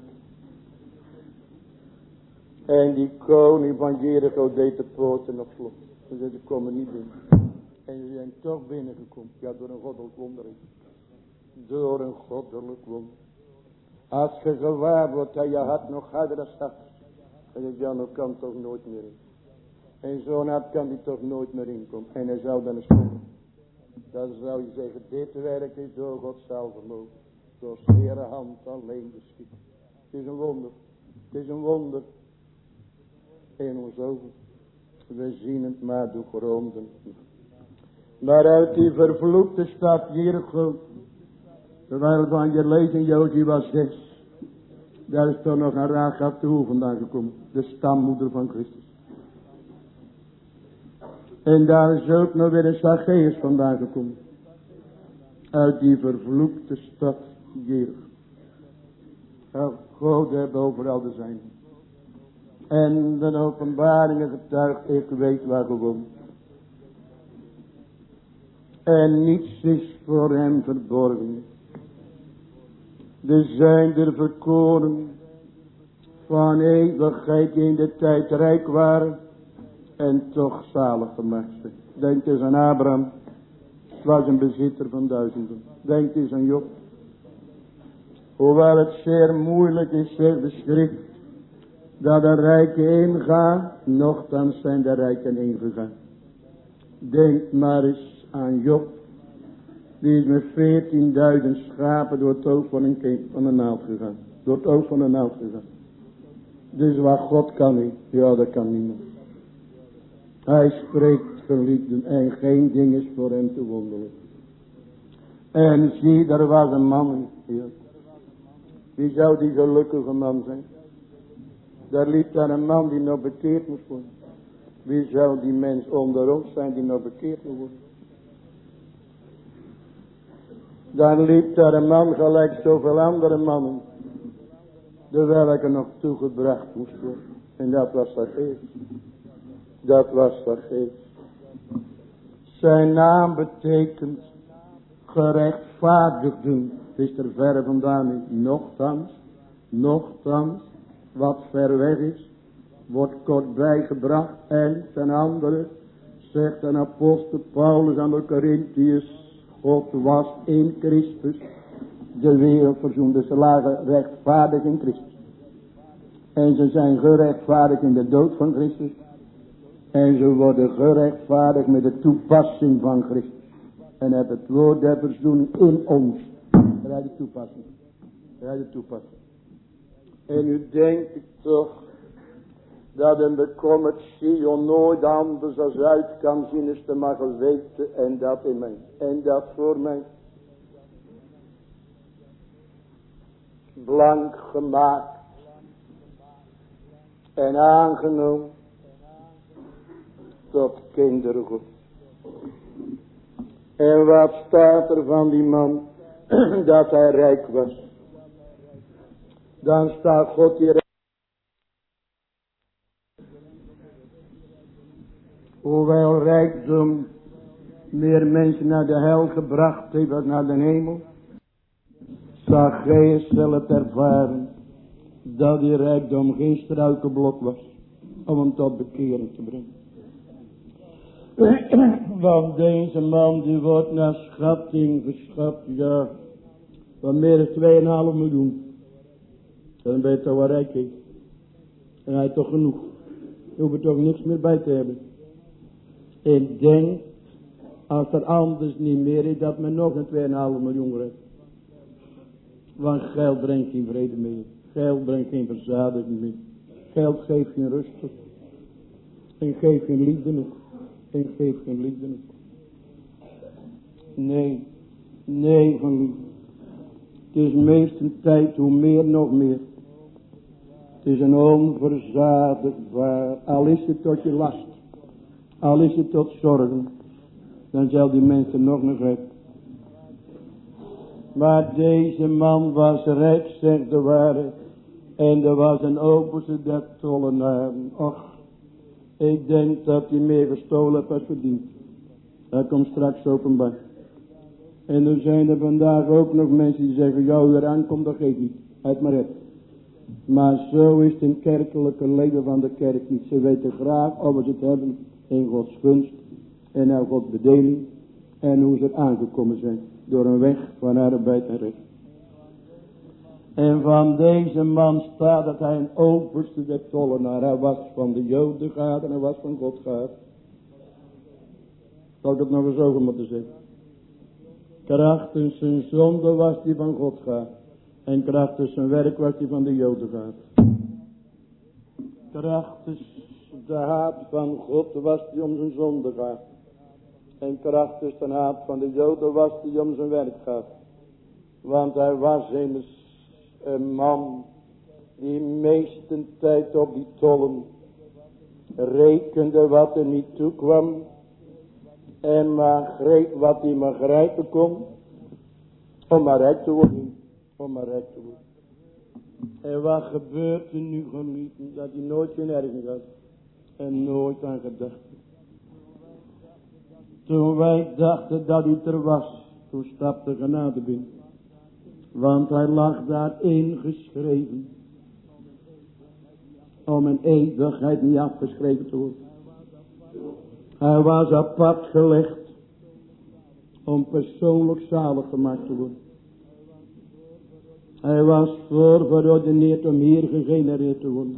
Speaker 2: En die koning van Jericho deed de poorten op slot. Ze zei, ze komen niet binnen. En ze zijn toch binnengekomen. Ja, door een goddelijk wonder. Door een goddelijk wonder. Als je gewaar wordt dat je hart nog harder dan hart. En je Jan ook kan toch nooit meer in. En zo'n hart kan die toch nooit meer inkomen. En hij zou dan eens komen. Dan zou je zeggen, dit werk is door God zelf vermogen. Door zere hand alleen geschieden. Het is een wonder. Het is een wonder. In ons ogen. We zien het maar door geroomden. Maar uit die vervloekte stad Jericho. Terwijl van je lezen Jozua zes. Daar is toch nog een Rahab de Hoe vandaan gekomen. De stammoeder van Christus. En daar is ook nog weer een Zacchaeus vandaan gekomen. Uit die vervloekte stad Jericho. Oh, God heeft overal de zijn. En de openbaringen getuigt, ik weet waar gewoon. En niets is voor hem verborgen. Er zijn er verkoren van eeuwigheid die in de tijd rijk waren en toch zalig gemaakt zijn. Denk eens aan Abraham, het was een bezitter van duizenden. Denk eens aan Job. Hoewel het zeer moeilijk is, zegt de schrift, dat de rijken ingaan, nochtans zijn de rijken ingegaan. Denk maar eens aan Job. Die is met veertienduizend schapen door het oog van een, kind, van een naald gegaan. Door het oog van een naald gegaan. Dus wat God kan niet, ja dat kan niemand. Hij spreekt geliefden en geen ding is voor hem te wonderlijk. En zie, er was een man hier. Wie zou die gelukkige man zijn? Daar liep daar een man die nog bekeerd moest worden. Wie zou die mens onder ons zijn die nog bekeerd moet worden? Daar liep daar een man gelijk zoveel andere mannen. De welke nog toegebracht moest worden. En dat was Zacchaeus. Dat was Zacchaeus. Zijn naam betekent gerechtvaardigden. Het is er verre vandaan niet. Nochtans, nochtans, wat ver weg is, wordt kort bijgebracht. En ten andere zegt een apostel Paulus aan de Corinthiërs, God was in Christus de wereld verzoende. Ze lagen rechtvaardig in Christus. En ze zijn gerechtvaardigd in de dood van Christus. En ze worden gerechtvaardigd met de toepassing van Christus. En het het woord der verzoening in ons. Rijdt de toepassing. Rijdt de toepassing. En nu denk ik toch dat een bekommerd Sion nooit anders als uit kan zien is te mogen weten. En dat in mij. En dat voor mij. Blank gemaakt. En aangenomen. Tot kinderen God. En wat staat er van die man? Dat hij rijk was. Dan staat God hier. Hoewel rijkdom meer mensen naar de hel gebracht heeft dan naar de hemel. Zacchaeus zal het ervaren. Dat die rijkdom geen struikelblok was. Om hem tot bekering te brengen. Want deze man die wordt naar schatting geschat. Ja. Van meer dan twee komma vijf miljoen. Dan ben je toch wel rijk. He. En hij heeft toch genoeg. Je hoeft er toch niks meer bij te hebben. En denk. Als er anders niet meer is. Dat men nog een twee komma vijf miljoen krijgt. Want geld brengt geen vrede meer. Geld brengt geen verzadiging meer. Geld geeft geen rust. En geeft geen liefde nog. En geeft geen liefde nog. Nee. Nee van liefde. Het is meestal tijd hoe meer nog meer. Het is een onverzadigbaar. Al is het tot je last. Al is het tot zorgen. Dan zal die mensen nog nog hebben. Maar deze man was rijk, zegt de waarheid. En er was een overste der tollenaren. Och. Ik denk dat hij meer gestolen heeft als verdiend. Dat komt straks openbaar. En er zijn er vandaag ook nog mensen die zeggen, jou weer aankomt, dat geeft niet. Het maar het. Maar zo is het in kerkelijke leven van de kerk niet. Ze weten graag of ze het hebben in Gods gunst en naar Gods bedeling. En hoe ze er aangekomen zijn. Door een weg van arbeid en recht. En van deze man staat dat hij een overste der tollenaar. Hij was van de Joden gaat en hij was van God gaat. Zal ik het nog eens over moeten zeggen. Krachtens zijn zonde was hij van God gaat. En krachtens zijn werk was hij van de Joden gaat. Krachtens de haat van God was hij om zijn zonde gaat. En krachtens de haat van de Joden was hij om zijn werk gaat. Want hij was immers een man die meeste tijd op die tollen rekende wat er niet toekwam. En maar greep wat hij maar grijpen kon. Om maar rijk te worden. Om maar rijk te worden. En wat gebeurt er nu geliefden? Dat hij nooit geen ergens had. En nooit aan gedacht. Toen wij dachten dat hij er was. Toen stapte genade binnen. Want hij lag daar ingeschreven. Om een eeuwigheid niet afgeschreven te worden. Hij was apart gelegd. Om persoonlijk zalig gemaakt te worden. Hij was voorverordeneerd om hier gegenereerd te worden.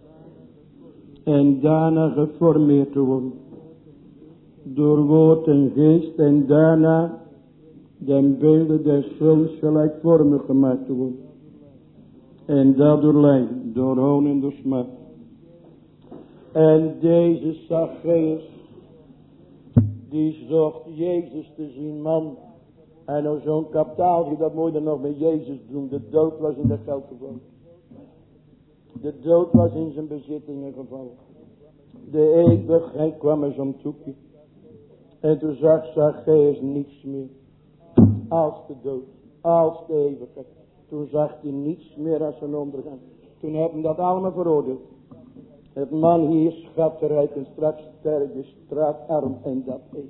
Speaker 2: En daarna geformeerd te worden. Door woord en geest en daarna den beelden des zoons gelijkvormig gemaakt te worden. En dat door lijden, door hoon en door smart. En deze Zacchaeus, die zocht Jezus te zien, man. En nou zo'n kapitaaltje, dat moet je dan nog met Jezus doen. De dood was in dat geld gevallen. De dood was in zijn bezittingen gevallen. De eeuwigheid kwam er zo'n toekje. En toen zag Zacchaeus niets meer. Als de dood, als de eeuwigheid. Toen zag hij niets meer als zijn ondergang. Toen hebben dat allemaal veroordeeld. Het man hier schatterijk en straks sterk is straatarm en dat eeuwig.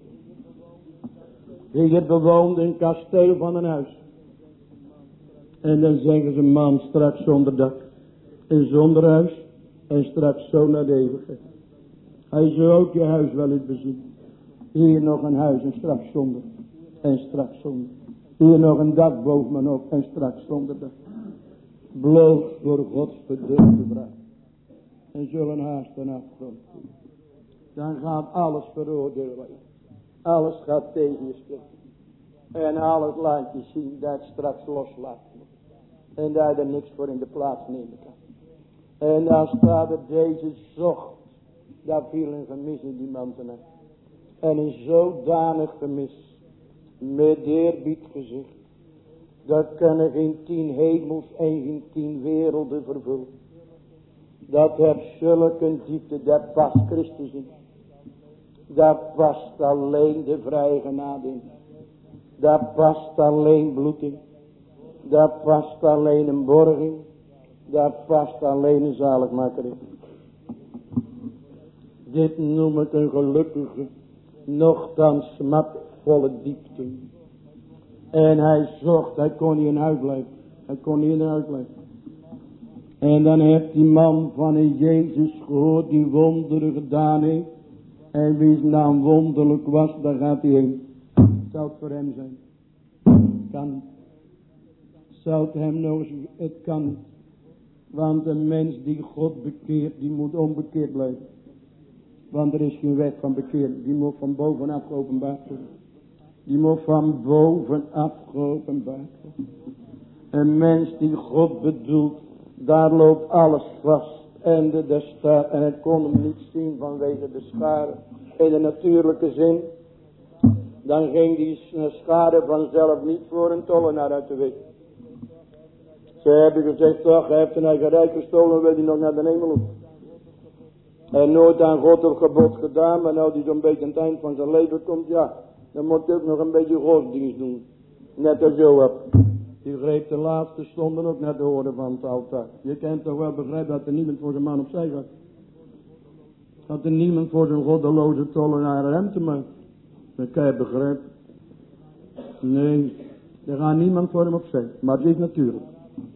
Speaker 2: Hier bewoonde een kasteel van een huis. En dan zeggen ze man straks zonder dak. En zonder huis. En straks zo naar de eeuwigheid. Hij zou ook je huis wel eens bezien. Hier nog een huis en straks zonder. En straks zonder. Hier nog een dak boven mijn hoofd en straks zonder dak. Bloos voor Gods verdurfde vraag. En zullen haast en afgrond. Dan gaat alles veroordelen worden. Alles gaat tegen je spreken. En alles laat je zien dat het straks loslaat. En daar er niks voor in de plaats nemen kan. En dan staat er deze zocht. Daar viel een gemis in die man te nemen. En een zodanig gemis. Met eerbied gezicht. Dat kunnen geen tien hemels en geen tien werelden vervullen. Dat heeft zulke diepte. Dat past Christus in. Daar past alleen de vrije genade in. Daar past alleen bloed in. Daar past alleen een borging. Daar past alleen een zaligmaker in. Dit noem ik een gelukkige, nochtans smartvolle diepte. En hij zocht, hij kon niet in huis blijven. Hij kon niet in huis blijven. En dan heeft die man van een Jezus gehoord die wonderen gedaan heeft. En wie zijn naam wonderlijk was, daar gaat hij heen. Zou het voor hem zijn? Kan niet. Zou het hem nog eens, het kan niet. Want een mens die God bekeert, die moet onbekeerd blijven. Want er is geen wet van bekering. Die moet van bovenaf geopenbaard worden. Die moet van bovenaf geopenbaard worden. Een mens die God bedoelt, daar loopt alles vast. En de, de staat, en het kon hem niet zien vanwege de schade. In de natuurlijke zin. Dan ging die schade vanzelf niet voor een tollenaar uit de weg. Ze hebben gezegd, toch, hij heeft een eigen rijk gestolen, wil hij nog naar de hemel op. En nooit aan God op gebod gedaan, maar nou die zo'n beetje aan het eind van zijn leven komt, ja, dan moet hij ook nog een beetje godsdienst doen. Net als Joab. Die greep de laatste stonden ook naar de horen van het altaar. Je kent toch wel begrijpen dat er niemand voor zijn man opzij gaat. Dat er niemand voor zijn goddeloze tollenaar rem te maken. Dat kan je begrijpen. Nee, er gaat niemand voor hem opzij. Maar het is natuurlijk.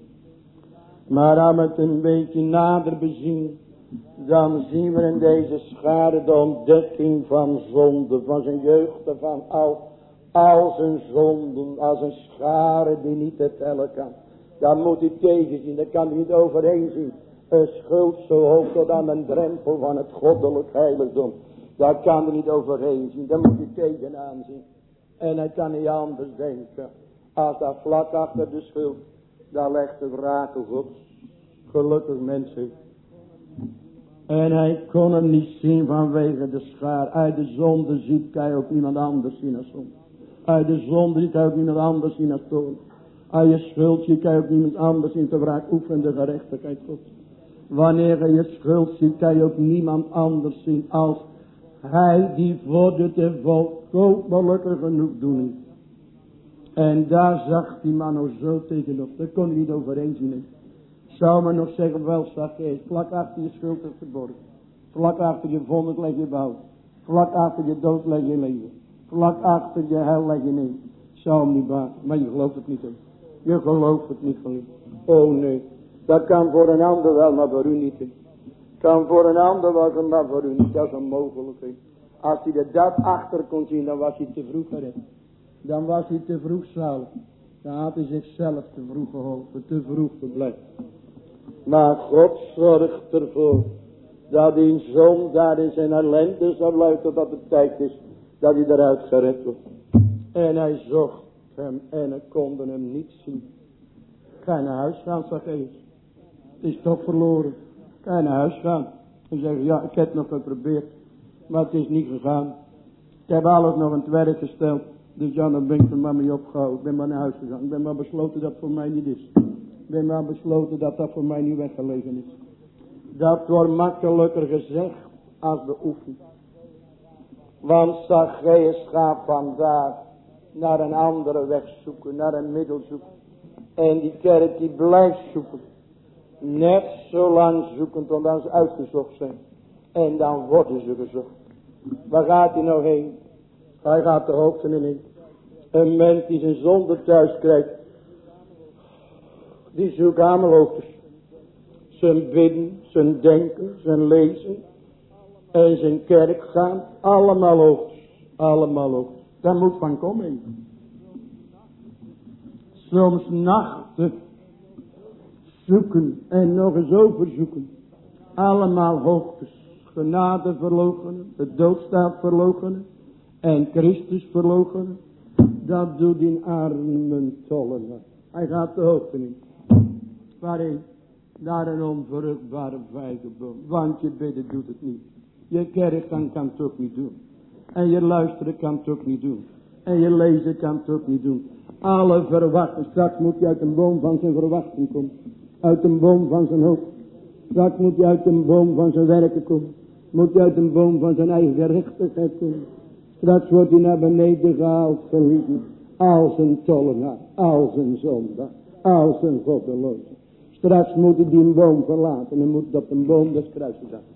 Speaker 2: Maar als we het een beetje nader bezien, dan zien we in deze schade de ontdekking van zonde, van zijn jeugd, van al, al zijn zonden, als een schare die niet te tellen kan. Dan moet hij tegenzien, daar kan hij niet overheen zien. Een schuld zo hoog tot aan een drempel van het goddelijk heiligdom. Daar kan hij niet overheen zien, daar moet hij tegenaan zien. En hij kan niet anders denken. Als dat vlak achter de schuld, daar legt de wraak Gods. Gelukkig mensen. En hij kon hem niet zien vanwege de schaar. Uit de zonde ziet hij ook niemand anders zien als zonde. Uit de zonde ziet hij ook niemand anders zien als toorn. Uit je schuld ziet hij ook niemand anders zien te wraak oefenen de gerechtigheid Gods. Wanneer hij je schuld ziet, kan je ook niemand anders zien als hij die vordert de volkomenlijke genoegdoening. En daar zag die man nog zo tegenop. Daar kon hij niet overheen zien. Zou men nog zeggen, wel Zacchaeus, vlak achter je schuld is verborgen. Vlak achter je vonnis leg je behoud. Vlak achter je dood leg je leven. Vlak achter je hel leg je neer. Zou hem niet baten, maar je gelooft het niet. Hè. Je gelooft het niet, geliefd. Oh nee, dat kan voor een ander wel, maar voor u niet. Hè. Kan voor een ander wel, maar voor u niet. Dat is onmogelijk. Hè. Als hij er dat achter kon zien, dan was hij te vroeg gered. Dan was hij te vroeg zalig. Dan had hij zichzelf te vroeg geholpen, te vroeg verblijft. Maar God zorgt ervoor dat die zoon daar in zijn ellende zal luisteren dat het tijd is dat hij eruit gered wordt. En hij zocht hem en hij konden hem niet zien. Ga je naar huis gaan, Zacchaeus. Het is toch verloren. Ga je naar huis gaan. En zeggen, ja, ik heb het nog geprobeerd, maar het is niet gegaan. Ik heb alles nog in het werk gesteld. Dus ja, dan ben ik er maar mee opgehouden. Ik ben maar naar huis gegaan. Ik ben maar besloten dat het voor mij niet is. Ik ben maar besloten dat dat voor mij niet weggelegen is. Dat wordt makkelijker gezegd als beoefend. Want Zacchaeus gaat vandaar naar een andere weg zoeken, naar een middel zoeken. En die kerk die blijft zoeken. Net zo lang zoeken totdat ze uitgezocht zijn. En dan worden ze gezocht. Waar gaat hij nou heen? Hij gaat de hoogte in heen. Een mens die zijn zonde thuis krijgt. Die zoekt allemaal hoogtes. Zijn bidden, zijn denken, zijn lezen. En zijn kerk gaan. Allemaal hoogtes. Allemaal hoogtes. Daar moet van komen. Soms nachten zoeken en nog eens overzoeken. Allemaal hoogtes. Genade verloochenen. De doodstaat verloochenen. En Christus verloochenen. Dat doet die arme tollenaar. Hij gaat de hoogte in. Waarin? Naar een onvruchtbare vijgenboom. Want je bidden doet het niet. Je kerk kan, kan het ook niet doen. En je luisteren kan het ook niet doen. En je lezen kan het ook niet doen. Alle verwachten. Straks moet je uit een boom van zijn verwachting komen. Uit een boom van zijn hoop. Straks moet je uit een boom van zijn werken komen. Moet je uit een boom van zijn eigen gerechtigheid komen. Straks wordt hij naar beneden gehaald, geliefd. Als een tollenaar. Als een zondaar. Als een goddeloze. Straks moet hij die een boom verlaten. En moet dat een boom des kruises zijn.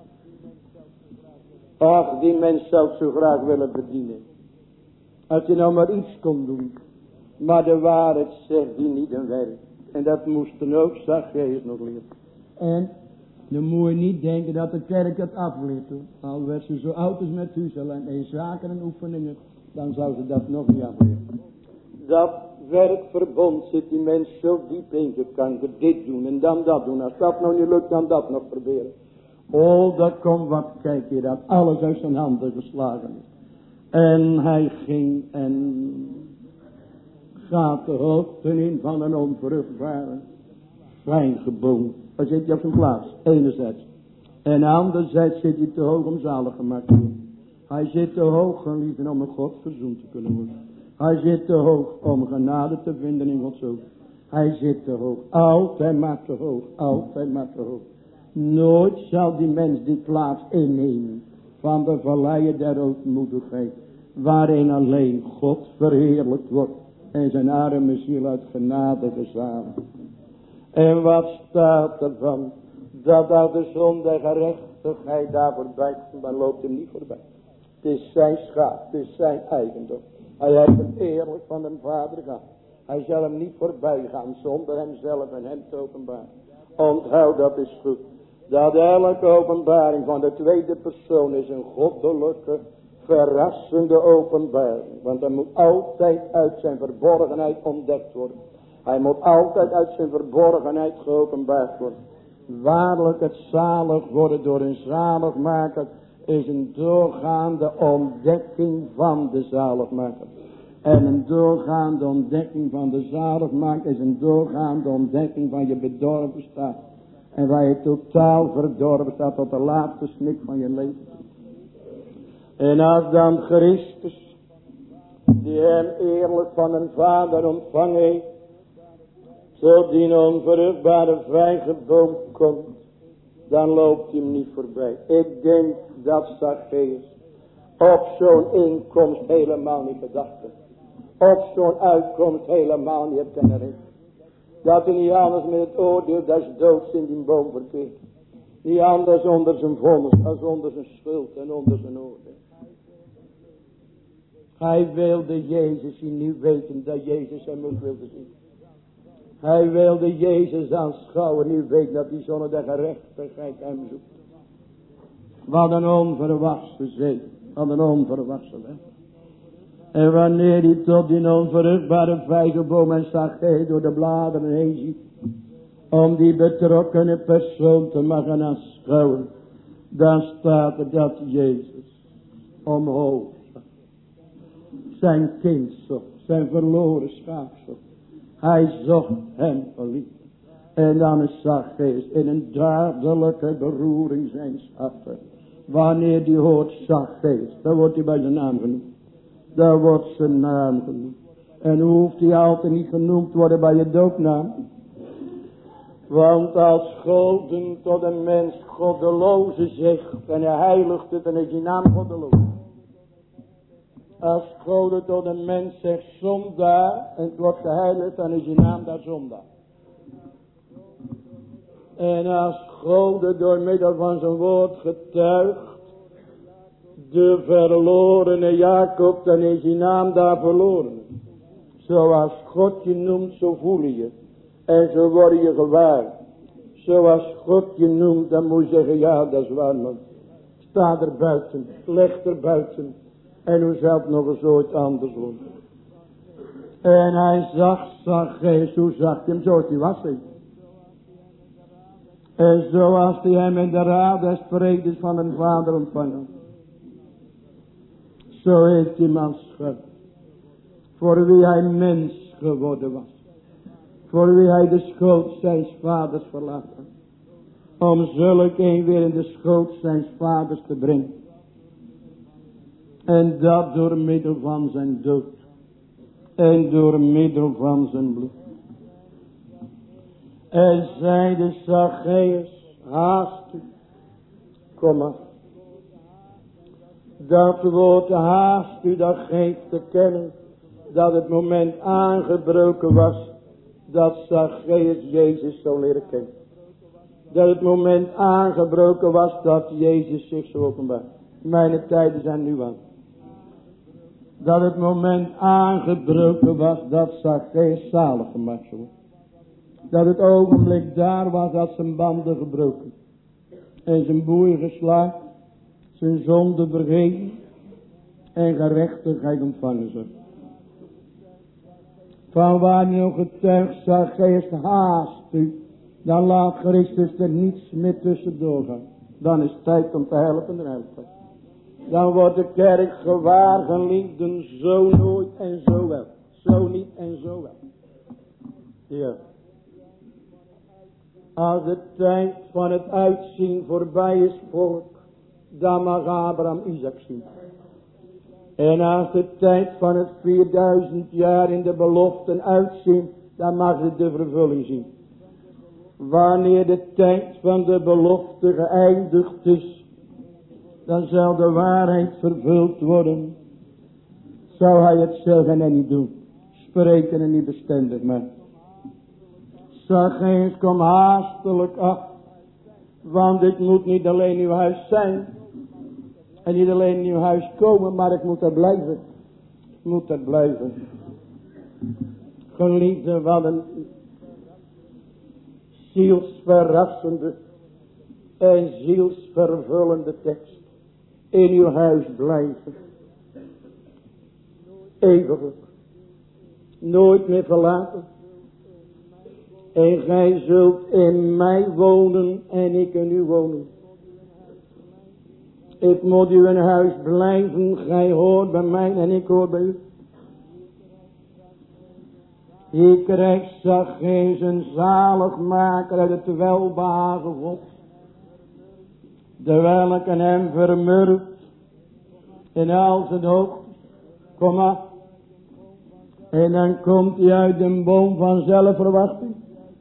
Speaker 2: Ach, die mens zou het zo graag willen bedienen. Als je nou maar iets kon doen. Maar de waarheid zegt die niet een werk. En dat moesten ook Zacchaeus nog leren. En dan moet je niet denken dat de kerk het afleert. Hoor. Al werd ze zo oud als met Methuselem en zaken en oefeningen. Dan zou ze dat nog niet afleren. Dat werkverbond zit die mens zo diep ingekankerd. Dit doen en dan dat doen. Als dat nou niet lukt, dan dat nog proberen. Oh, dat komt wat, kijk je dat. Alles uit zijn handen geslagen is. En hij ging en gaat de hoogte in van een onvruchtbare vijgenboom. Daar zit hij op zijn plaats, enerzijds. En anderzijds zit hij te hoog om zalig gemaakt te worden. Hij zit te hoog, geliefden, om met God verzoend te kunnen worden. Hij zit te hoog om genade te vinden in Gods ogen. Hij zit te hoog, altijd maar te hoog, altijd maar te hoog. Nooit zal die mens die plaats innemen van de valleien der ootmoedigheid, waarin alleen God verheerlijkt wordt en zijn arme ziel uit genade gezaligd. En wat staat ervan? Dat uit de zonde gerecht hij daar voorbij komt, dan loopt hij niet voorbij. Het is zijn schaap, het is zijn eigendom. Hij heeft het eerlijk van de Vader gehad. Hij zal hem niet voorbij gaan zonder hemzelf en hem te openbaren. Onthoud, dat is goed. Dat elke openbaring van de tweede persoon is een goddelijke, verrassende openbaring. Want hij moet altijd uit zijn verborgenheid ontdekt worden. Hij moet altijd uit zijn verborgenheid geopenbaard worden. Waarlijk het zalig worden door een zaligmaker is een doorgaande ontdekking van de zaligmaker. En een doorgaande ontdekking van de zaligmaker is een doorgaande ontdekking van je bedorven staat. En waar je totaal verdorven staat tot de laatste snik van je leven. En als dan Christus, die hem eerlijk van een vader ontvangen heeft, tot die onvruchtbare vijgenboom komt, dan loopt hij hem niet voorbij. Ik denk dat Zacchaeus op zo'n inkomst helemaal niet gedacht heeft. Op zo'n uitkomst helemaal niet heeft kunnen herinneren. Dat hij niet anders met het oordeel des doods in die boom verkeert. Niet anders onder zijn vonnis als onder zijn schuld en onder zijn oordeel. Hij wilde Jezus zien, nu weten dat Jezus hem ook wilde zien. Hij wilde Jezus aanschouwen, nu weet dat die zonne de gerechtigheid hem zoekt. Wat een onverwachte zee, wat een onverwachte weg. En wanneer hij tot die onvruchtbare vijgenboom en Zacchaeus door de bladeren heen ziet, om die betrokkenen persoon te mogen aanschouwen, dan staat er dat Jezus omhoog zag. Zijn kind zocht, zijn verloren schaap zocht. Hij zocht hem verliefd. En dan is Zacchaeus in een dadelijke beroering zijn schatten. Wanneer die hoort Zacchaeus, dan wordt hij bij zijn naam genoemd. Dan wordt zijn naam genoemd. En hoeft hij altijd niet genoemd worden bij je doopnaam. Want als Goden tot een mens goddeloze zegt en hij heiligt het, dan is die naam goddeloos. Als God tot een mens zegt zondaar en het wordt geheiligd, dan is je naam daar zondaar. En als God door middel van zijn woord getuigt de verlorene Jacob, dan is je naam daar verloren. Zoals God je noemt, zo voel je je. En zo word je gewaar. Zoals God je noemt, dan moet je zeggen, ja, dat is waar, man. Sta er buiten, leg er buiten. En hoe zal het nog eens ooit anders worden? En hij zag, zag Jezus, hoe zag hij hem? Zoals hij was hij. En zoals hij hem in de raad des vredes van een vader ontvangen. Zo heeft hij hem aanschouwd. Voor wie hij mens geworden was. Voor wie hij de schoot zijns vaders verlaten. Om zulk een weer in de schoot zijns vaders te brengen. En dat door middel van zijn dood. En door middel van zijn bloed. En zeide Zacchaeus, haast u. Kom maar. Dat woord haast u, dat geeft te kennen dat het moment aangebroken was dat Zacchaeus Jezus zou leren kennen. Dat het moment aangebroken was dat Jezus zich zou openbaren. Mijn tijden zijn nu aan. Dat het moment aangebroken was dat Zacchaeus zalig gemaakt zou worden. Dat het ogenblik daar was dat zijn banden gebroken. En zijn boeien geslagen. Zijn zonde vergeven. En gerechtigheid ontvangen zou. Van waar nu getuigd Zacchaeus, haast u. Dan laat Christus er niets meer tussendoor gaan. Dan is het tijd om te helpen en helpen. Dan wordt de kerk gewaar, geliefden, zo nooit en zo wel. Zo niet en zo wel. Ja. Als de tijd van het uitzien voorbij is, volk, dan mag Abraham Isaac zien. En als de tijd van het vierduizend jaar in de beloften uitzien, dan mag ze de vervulling zien. Wanneer de tijd van de belofte geëindigd is, dan zal de waarheid vervuld worden. Zou hij het zeggen en niet doen. Spreken en niet bestendig maken. Zacchaeus kom haastelijk af. Want ik moet niet alleen in uw huis zijn. En niet alleen in uw huis komen, maar ik moet er blijven. Ik moet er blijven. Geliefde, wat een zielsverrassende en zielsvervullende tekst. In uw huis blijven. Eeuwig. Nooit meer verlaten. En gij zult in mij wonen en ik in u wonen. Ik moet u in huis blijven. Gij hoort bij mij en ik hoor bij u. Ik krijg Zacchaeus een zaligmaker uit het welbehagen God. De welke hem vermurft in al zijn hoogte. Kom maar. En dan komt hij uit de boom van zelfverwachting.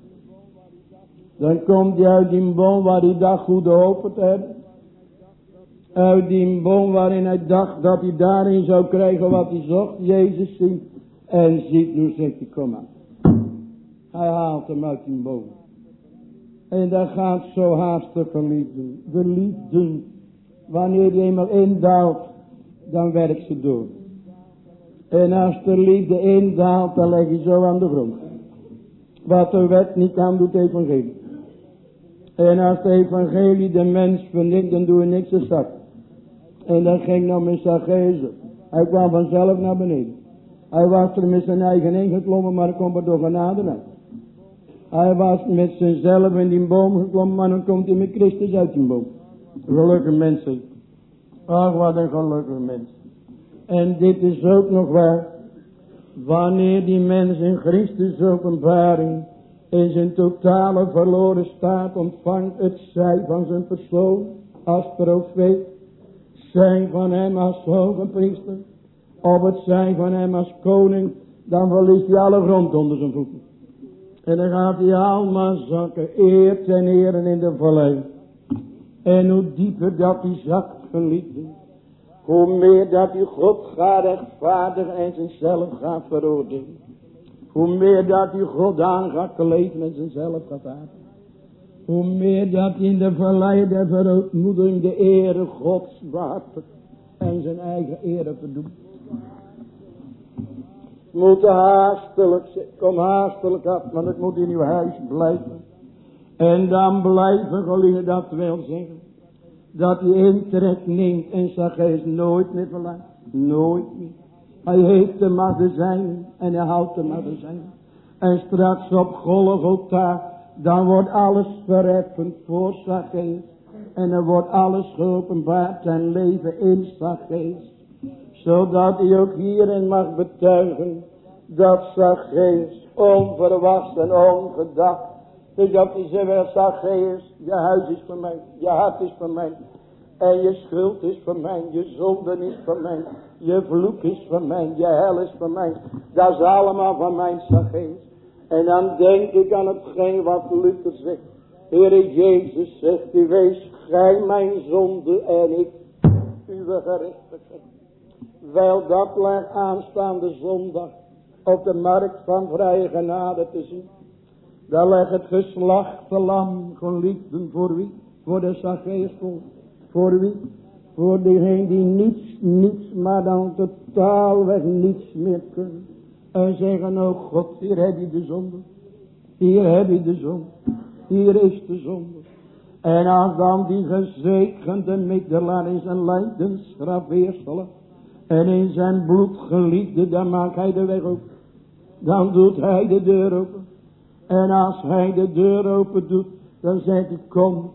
Speaker 2: Dan komt hij uit die boom waar hij dacht goede hoop te hebben. Uit die boom waarin hij dacht dat hij daarin zou krijgen wat hij zocht. Jezus ziet en ziet, nu zegt hij, kom maar. Hij haalt hem uit die boom. En dat gaat zo haastig, geliefden. De liefden, wanneer die eenmaal indaalt, dan werkt ze door. En als de liefde indaalt, dan leg je zo aan de grond. Wat de wet niet kan, doet het evangelie. En als het evangelie de mens verniet, dan doe je niks te zak. En dat ging nou met Zacchaeus. Hij kwam vanzelf naar beneden. Hij was er met zijn eigen ingeklommen, maar hij komt er door genade uit. Hij was met zichzelf in die boom geklommen, maar dan komt hij met Christus uit die boom. Gelukkige mensen. Ach, wat een gelukkige mens. En dit is ook nog waar. Wanneer die mens in Christus openbaring in zijn totale verloren staat ontvangt, het zij van zijn persoon als profeet, zij van hem als hoge priester, of het zij van hem als koning, dan verliest hij alle grond onder zijn voeten. En dan gaat hij allemaal zakken, eer ten ere in de vallei. En hoe dieper dat hij zakt, geliefde, hoe meer dat hij God gaat rechtvaardigen en zichzelf gaat veroordelen. Hoe meer dat hij God aan gaat leven en zichzelf gaat haten. Hoe meer dat hij in de vallei der verootmoediging de ere Gods behartigt en zijn eigen ere verdoet. Moet haastelijk, kom haastelijk af, want ik moet in uw huis blijven. En dan blijven, geliefde, dat wil zeggen dat hij intrek neemt en Zacchaeus nooit meer verlaat. Nooit meer. Hij heeft de magazijn en hij houdt de magazijn. En straks op Golgotha, dan wordt alles verheffend voor Zacchaeus. En er wordt alles geopenbaard zijn leven in Zacchaeus. Zodat hij ook hierin mag betuigen dat Zacchaeus onverwachts en ongedacht. Dus dat hij zegt, Zacchaeus, je huis is voor mij, je hart is voor mij. En je schuld is voor mij, je zonde is voor mij, je vloek is voor mij, je hel is voor mij. Dat is allemaal van mij, Zacchaeus. En dan denk ik aan hetgeen wat Luther zegt. Heere Jezus zegt, u wees gij mijn zonde en ik uw gerechtigheid. Wel, dat ligt aanstaande zondag op de markt van vrije genade te zien. Daar ligt het geslachte lam, geliefden, voor wie? Voor de Zacchaeus volk. Voor wie? Voor degene die niets, niets, maar dan totaalweg niets meer kunnen. En zeggen, oh God, hier heb je de zonde. Hier heb je de zonde. Hier is de zonde. En als dan die gezegende middelaar in zijn lijdensgraf weerstellen. En in zijn bloed geliefde, dan maakt hij de weg open. Dan doet hij de deur open. En als hij de deur open doet, dan zegt hij, kom.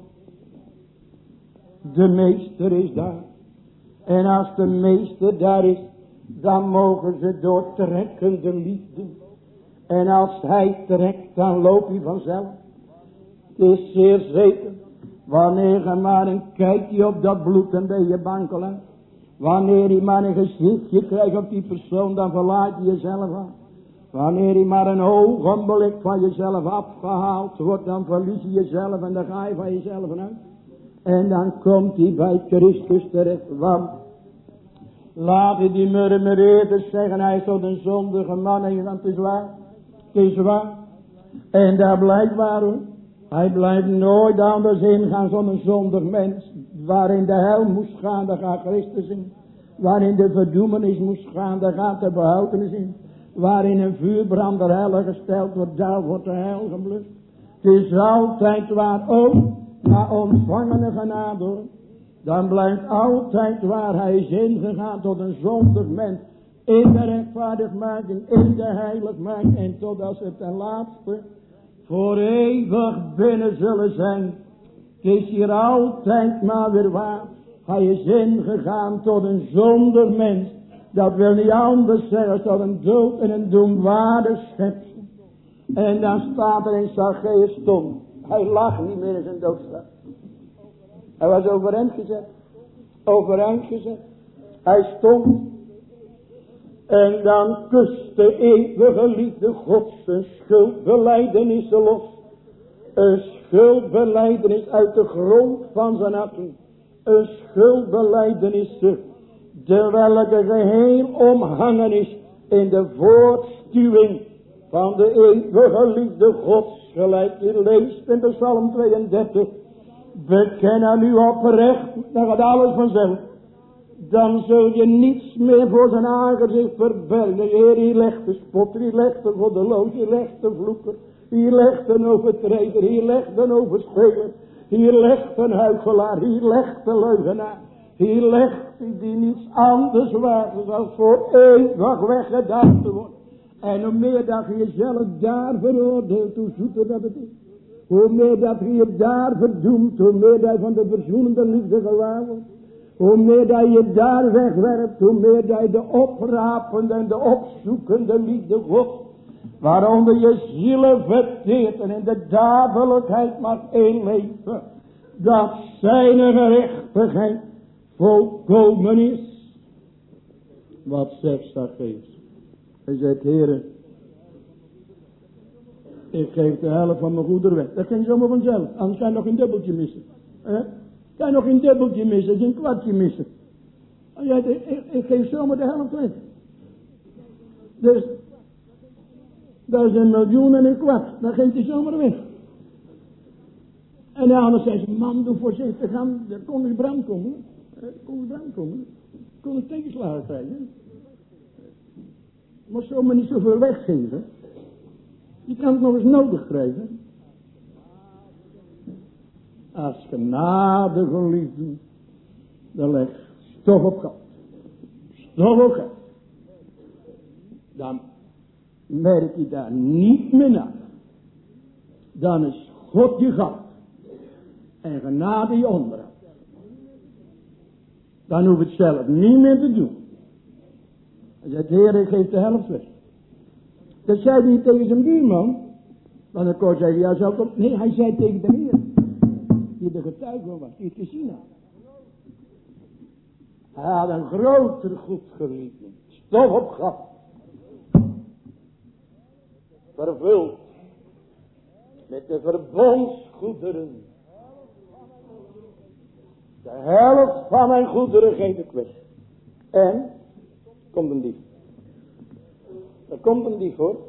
Speaker 2: De meester is daar. En als de meester daar is, dan mogen ze doortrekken de liefde. En als hij trekt, dan loopt hij vanzelf. Het is zeer zeker. Wanneer je maar een kijkje op dat bloed en ben je bankelen. Wanneer je maar een gezichtje krijgt op die persoon, dan verlaat je jezelf aan. Wanneer je maar een ogenblik van jezelf afgehaald wordt, dan verlies je jezelf en dan ga je van jezelf uit. En dan komt hij bij Christus terecht. Want laten die murmureerders zeggen, hij is tot een zondige man en je dan het is waar. Het is waar. En daar blijkt waar hoor. Hij blijft nooit anders ingaan zo'n zondig mens. Waarin de hel moest gaan, daar gaat Christus in. Waarin de verdoemenis moest gaan, daar gaat de behoudenis in. Waarin een vuurbrand der hel gesteld wordt, daar wordt de hel geblust. Het is altijd waar, ook na ontvangene genade. Dan blijft altijd waar hij is ingegaan tot een zondig mens. In de rechtvaardigmaking, in de heiligmaking. En totdat ze ten laatste voor eeuwig binnen zullen zijn. Het is hier altijd maar weer waar. Hij is ingegaan tot een zondig mens. Dat wil niet anders zeggen dan een dood en een doemwaardig schepsel. En dan staat er in Zacchaeus stond. Hij lag niet meer in zijn doodstraf. Hij was overeind gezet. Overeind gezet. Hij stond. En dan kust de eeuwige liefde God zijn schuldbelijdenissen los. Een schuldbelijdenis uit de grond van zijn harten. Een schuldbelijdenis, de welke geheel omhangen is in de voortstuwing van de eeuwige liefde Gods. Gelijk je leest in de Psalm tweeëndertig. Beken aan u oprecht, dan gaat alles vanzelf. Dan zul je niets meer voor zijn aangezicht verbergen. Heer, hier legt de spotter, hier legt de goddeloos, hier legt de vloeker. Hier legt een overtreder, hier legt een overspeler. Hier legt een huichelaar, hier legt een leugenaar. Hier legt die, die niets anders waard is als voor eeuwig weggedaan te worden. En hoe meer dat je jezelf daar veroordeelt, hoe zoeter dat het is. Hoe meer dat je je daar verdoemt, hoe meer dat je van de verzoenende liefde gewaar wordt. Hoe meer dat je daar wegwerpt, hoe meer dat je de oprapende en de opzoekende liefde God, waaronder je zielen verteert en in de dadelijkheid mag inleven, dat zijn gerechtigheid volkomen is. Wat zegt Zacchaeus? Hij zegt, Heere, ik geef de helft van mijn goederen weg. Dat ging zomaar vanzelf, anders kan je nog een dubbeltje missen. Eh? Kan je nog een dubbeltje missen, geen kwartje missen. Oh, ja, ik, ik, ik geef zomaar de helft weg. Dus, dat is een miljoen en een kwart. Dan geeft hij zomaar weg. En de anderen zei ze, man, doe voorzichtig aan. Er kon een brand komen. Er kon een brand komen. Er kon een tegenslagen krijgen. Maar zomaar niet zoveel weggeven. Je kan het nog eens nodig krijgen. Als genade geliefden, dan leg stof op gat. Stof op gat. Dan merk je daar niet meer naar. Dan is God je gat. En genade je onderhoud. Dan hoef je het zelf niet meer te doen. Hij zegt, Heer, ik geef de helft weg. Dat zei hij niet tegen zijn buurman. Want dan kon hij zeggen, ja, zou het... Nee, hij zei tegen de Heer. Die de getuige van was, die het gezien had. Hij had een groter goed geliefd. Stof op gat. Vervuld. Met de verbondsgoederen. De helft van mijn goederen geef ik weg. En, komt een dief. Er komt een dief hoor.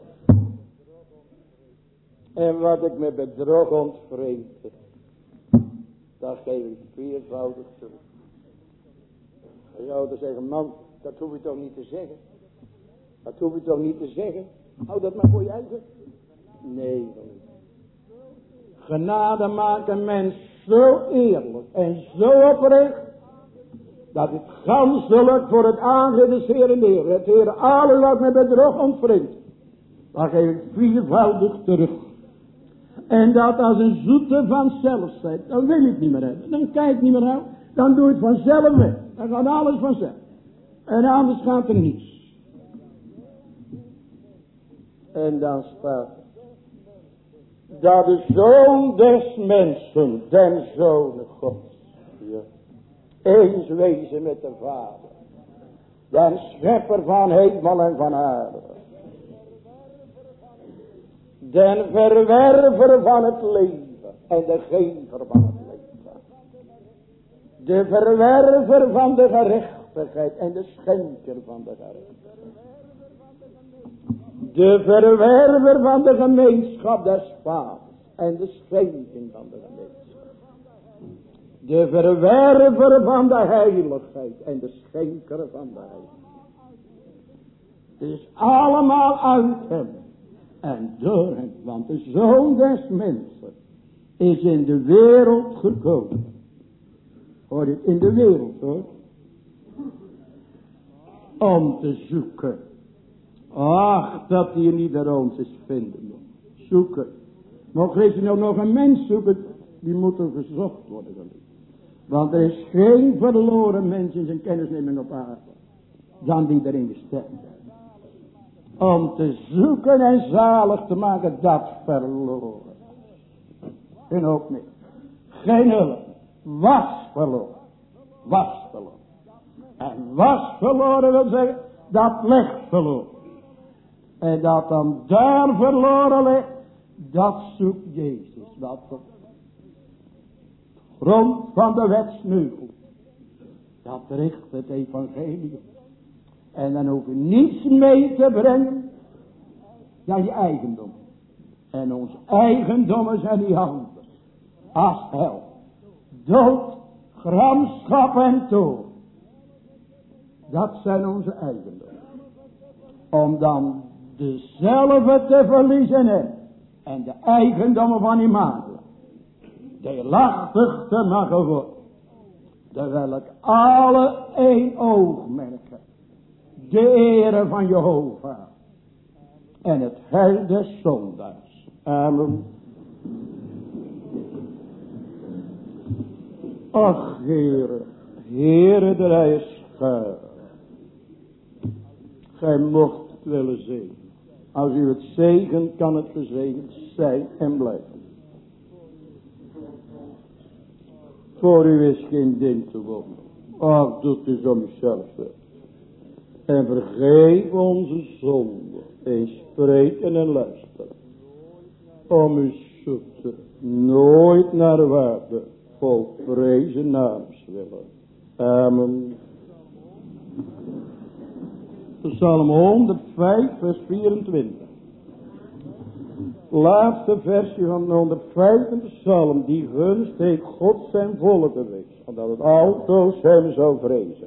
Speaker 2: En wat ik met bedrog ontvreemd heb, dat geef ik viervoudig terug. Hij zou dan zeggen, man, dat hoef je toch niet te zeggen. Dat hoef je toch niet te zeggen. Hou dat maar voor je eigen. Nee, genade maakt een mens zo eerlijk en zo oprecht, dat het ganselijk voor het aangezicht des Heeren leert. Het Heer alles wat met bedrog ontvreemd, dat geef ik viervoudig terug. En dat als een zoete vanzelfheid, dan wil ik niet meer hebben. Dan kijk ik niet meer naar, dan doe ik het vanzelf weg. Dan gaat alles vanzelf. En anders gaat er niets. En dan staat er, dat de Zoon des mensen, den Zoon Gods, ja, eens wezen met de Vader, den Schepper van hemel en van aarde, den verwerver van het leven en de gever van het leven, de verwerver van de gerechtigheid en de schenker van de gerechtigheid, de verwerver van de gemeenschap des Vaders en de schenking van de gemeenschap. De verwerver van de heiligheid en de schenker van de heiligheid. Het is allemaal uit hem en door hem, want de Zoon des mensen is in de wereld gekomen. Hoor je, in de wereld hoor. Om te zoeken. Ach, dat hij niet naar ons is vinden. Zoeken. Mocht je nou nog een mens zoeken, die moet er gezocht worden. Want er is geen verloren mens in zijn kennisneming op aarde. Dan die erin gestemd heeft. Om te zoeken en zalig te maken, dat verloren. Geen hoop meer. Geen hulp. Was verloren. Was verloren. En was verloren wil zeggen, dat ligt verloren. En dat dan daar verloren ligt, dat zoekt Jezus. Wat op grond van de wetsneugel. Dat richt het evangelie. En dan hoef je niets mee te brengen dan je eigendom. En onze eigendommen zijn niet anders. Als hel, dood, gramschap en toorn. Dat zijn onze eigendommen. Om dan dezelfde te verliezen en, en de eigendommen van Immanuel deelachtig te mogen worden. Terwijl ik alle één oogmerken. De ere van Jehovah. En het heil des zondaars. Amen. Ach, Heere. Heere der Hij schaar. Gij mocht het willen zegenen. Als u het zegent, kan het gezegend zijn en blijven. Voor u is geen ding te wonen. Ach, doet u zo mezelf wel. En vergeef onze zonden. En spreken en luisteren. Om uw zoete, nooit naar waarde, vol vrezen namens willen. Amen. Psalm honderdvijf, vers vierentwintig. Laatste versie van de honderdvijfde psalm. Die gunst heeft God zijn volk geweest. Omdat het altoos hem zou vrezen.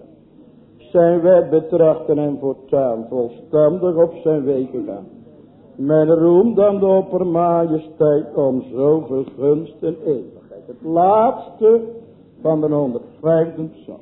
Speaker 2: Zijn wet betrachten en voortaan volstandig op zijn wegen gaan. Men roemt dan de oppermajesteit om zoveel gunst en eeuwigheid. Het laatste van de honderdvijfde psalm.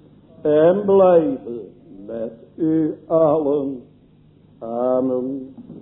Speaker 2: En blijven met u allen. Amen.